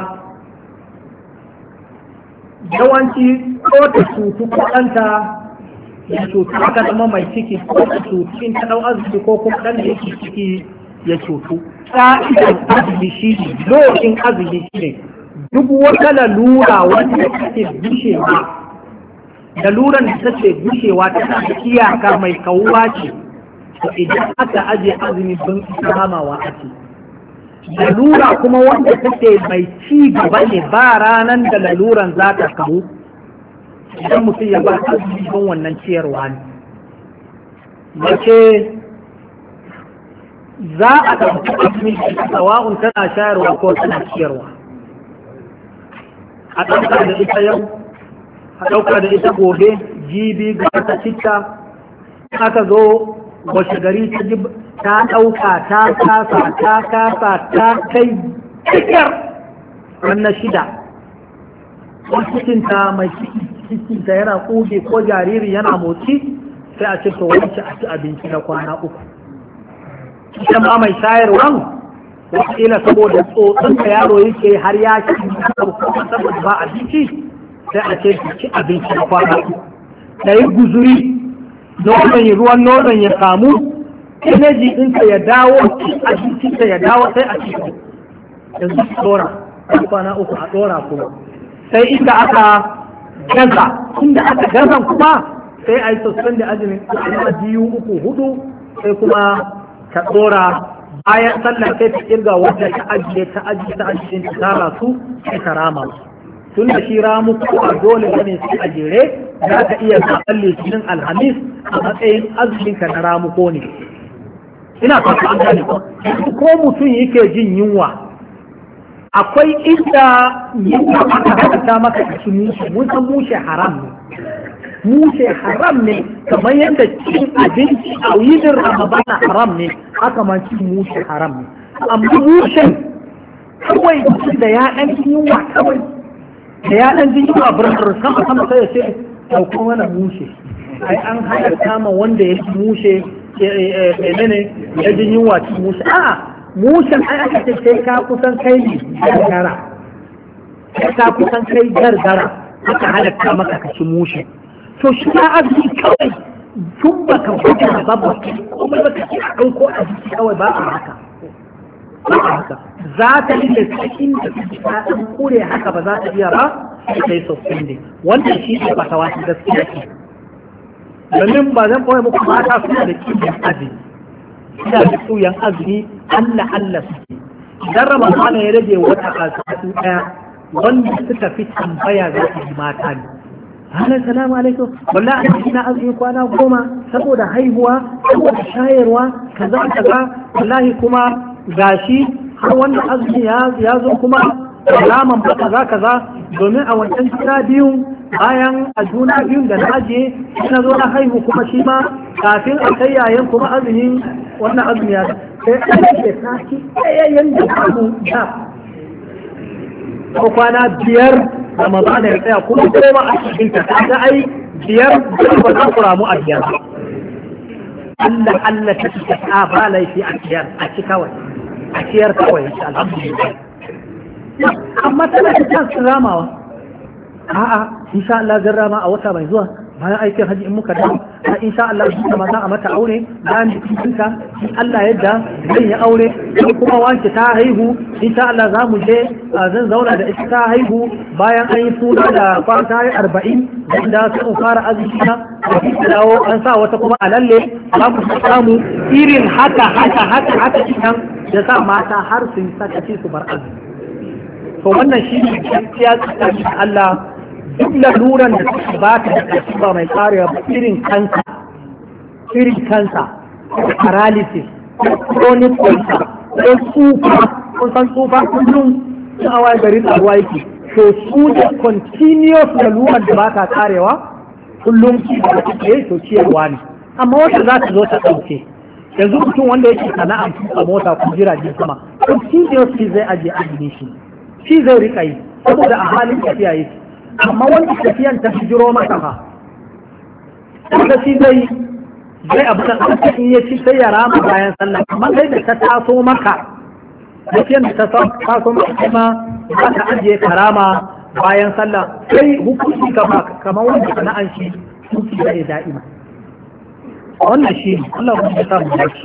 yawanci ko ta cutu ko ɗanta ya cutu aka zama mai ciki ko ta cutu in ta ɗau azumi ko kuma ɗan da yake ciki ya cutu ƙa'idan azumi shi ne lokacin azumi shi ne duk wata lalura wanda take gushewa laluran da take gushewa tana da iyaka mai kawuwa ce to idan aka aje azumi don ita hamawa ake lalura kuma wanda take mai ci gaba ne ba ranar da laluran za ta kawo idan mutum ya ba azumi don wannan ciyarwa ne mace za a ɗauki azumi da sawa'un tana shayarwa ko tana ciyarwa a ɗauka da ita yau a ɗauka da ita gobe jibi ga ta citta aka zo wace gari ta ɗauka ta kasa ta kai tsakiyar wannan shida wani cikinta mai cikinta yana ƙuge ko jariri yana motsi sai a ce to wani a ci abinci na kwana uku ita ma mai shayarwan wakila saboda tsotsin da yaro yake har ya ci saboda ba abinci sai a ce ci abinci na kwana uku da yi guzuri ruwan nonon ya samu energy ɗinka ya dawo abincinka ya dawo sai a cikin yanzu tsora kwana uku a tsora kuma sai inda aka gaza kuma sai a yi sosai da azumin kuma 2, 3, 4 sai kuma ta tsora bayan sallar sai ta kirga wanda ta ajiye ta tara su sai ta rama su tun da shi ramu kuma dole ne su a jere za ka iya zaɓen litinin alhamis a matsayin azuminka na ramuko ne ina fata an gane ko mutum yake jin yunwa akwai inda yin aka haɗa maka da mushe, mun san mushe haram ne. Mushe haram ne kamar yadda cin abinci a yinin Ramadana haram ne, haka ma cin mushe haram ne. Amma mushen kawai da ya ɗan yunwa kawai, da ya ɗan jin yunwa birnin sama sama sai ya ce ɗauko mana mushe. Ai an haɗa ma wanda ya ci mushe menene ya jin yunwa cin mushe. A'a mushen ai aka ce sai ka kusan kai gargara, sai ka kusan kai gargara aka halatta maka ka ci mushe. To shi ya azumi kawai tun ba ka kuka ba ba kuma ba ka ci a ɗauko a jiki kawai ba a haka, ba a haka za ta yi da cikin da ta ɗan kure haka ba za ta iya ba sai ta yi suspending. Wannan shi ne ba ta wasu gaskiya ce, domin ba zan koya muku mata suna da kimin azumi, suna da tsuyan azumi Allah Allah suke. Idan Ramadana ya rage wata kasuwa ɗaya wanda suka fi tambaya za su yi mata ne. Halar salamu alaikum, wallahi an ina azumi kwana 10 saboda haihuwa, saboda shayarwa, kaza kaza, wallahi kuma gashi har wannan azumi ya zo kuma alaman ba kaza kaza, domin a wancan juna biyun bayan a juna biyun da na ajiye na zo na haihu kuma shi ma kafin a kai yayin kuma azumin wannan azumi ya sai an ke saki ɗayayen da samu da ko kwana 5 Ramadana ya tsaya kuma koma a cikin ta ta ai 5 ba za ku ramu a 5. Allah Allah ta ci ta ba laifi a 5 a ci kawai a ciyar kawai alhamdulillah. Amma tana da chance ramawa. A'a insha Allah zan rama a wata mai zuwa bayan aikin haji in muka dawo, a insha Allah ita ma za a mata aure da ni kinta in Allah yadda zan yi aure ko kuma wance ta haihu insha Allah za mu je zan zauna da ita ta haihu bayan an yi suna da kwana 40 zan da su fara azumi na dawo an sa wata kuma a lalle za mu samu irin haka cikin da sa mata har su yi sakaci su bar azumi. To wannan shi ne gaskiya tsakanin Allah, duk laluran da suka ba ta da ƙarfi ba mai karewa ba irin kansa paralysis chronic ulcer ko tsufa, kun san tsufa kullum sun awaye gari tsaruwa yake, to su da continuous laluran da ba ta karewa kullum ci da take to ciyarwa ne. Amma wata za ta zo ta ɗauke, yanzu mutum wanda yake sana'a a mota ko jiragen sama continuously zai ajiye azumi shi zai rika yi saboda a halin tafiya yake. Amma wanda tafiyan ta jiro masa fa wanda shi zai abu da aka in ya ci sai ya rama bayan sallah. Amma sai da ta taso maka tafiyan da ta taso maka kuma za ka ajiye karama bayan sallah, sai hukunci kamar wanda sana'an shi hukunci da ya da'ima. Wannan shi ne Allah ya samu dace.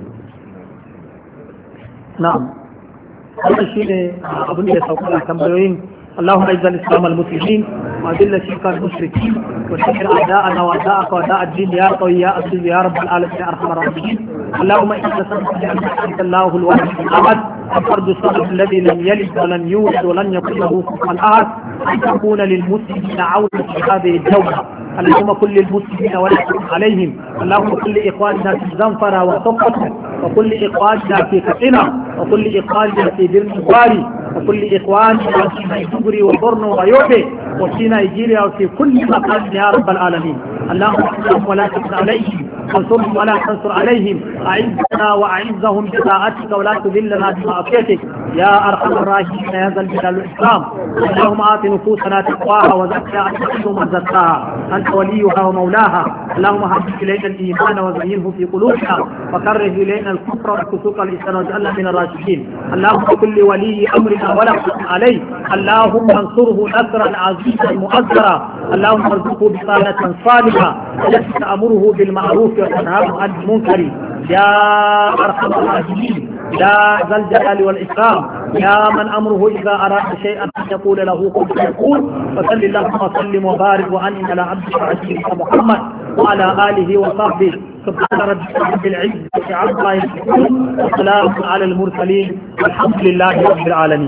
Na'am, wannan shi ne abin da ya sauka a tambayoyin. اللهم اعز الاسلام المسلمين واذل الشرك المشركين ودمر اعداءنا واعداءك واعداء الدين يا قوي يا عزيز يا رب العالمين يا ارحم الراحمين. اللهم انت سبحانك بانك الله الواحد الاحد الفرد الصمد الذي لم يلد ولم يولد ولم يكن له كفوا احد ان تكون للمسلمين عوده في هذه الدوله. اللهم كل للمسلمين ولا تكن عليهم. اللهم كل اخواننا في الزنفره وسقط وكل اخواننا في كتنا وكل اخواننا في دير الباري وكل إخواننا في ميدوغري وبورنو ويوبي وفي نيجيريا وفي كل مكان يا رب العالمين. اللهم احفظهم ولا تحزن عليهم وانصرهم ولا تنصر عليهم. أعزنا وأعزهم بطاعتك ولا تذلنا بمعصيتك يا أرحم الراحمين يا ذا الجلال والإكرام. اللهم آت نفوسنا تقواها وزكها أنت خير من زكاها أنت وليها ومولاها. اللهم هب إلينا الإيمان وزينه في قلوبنا وكره إلينا الكفر والفسوق والإسلام واجعلنا من الراشدين. اللهم كل ولي أمرنا ولا تحزن عليه. اللهم انصره نصرا عزيزا مؤزرا. اللهم ارزقه بطانة صالحة التي تأمره بالمعروف وتنهاه عن المنكر يا أرحم الراحمين يا ذا الجلال والإكرام يا من أمره إذا أراد شيئا أن يقول له كن فيكون. وصل اللهم وسلم وبارك وأنعم على عبدك ورسولك محمد وعلى آله وصحبه. سبحان ربك رب العزة عما يصفون وسلام على المرسلين والحمد لله رب العالمين.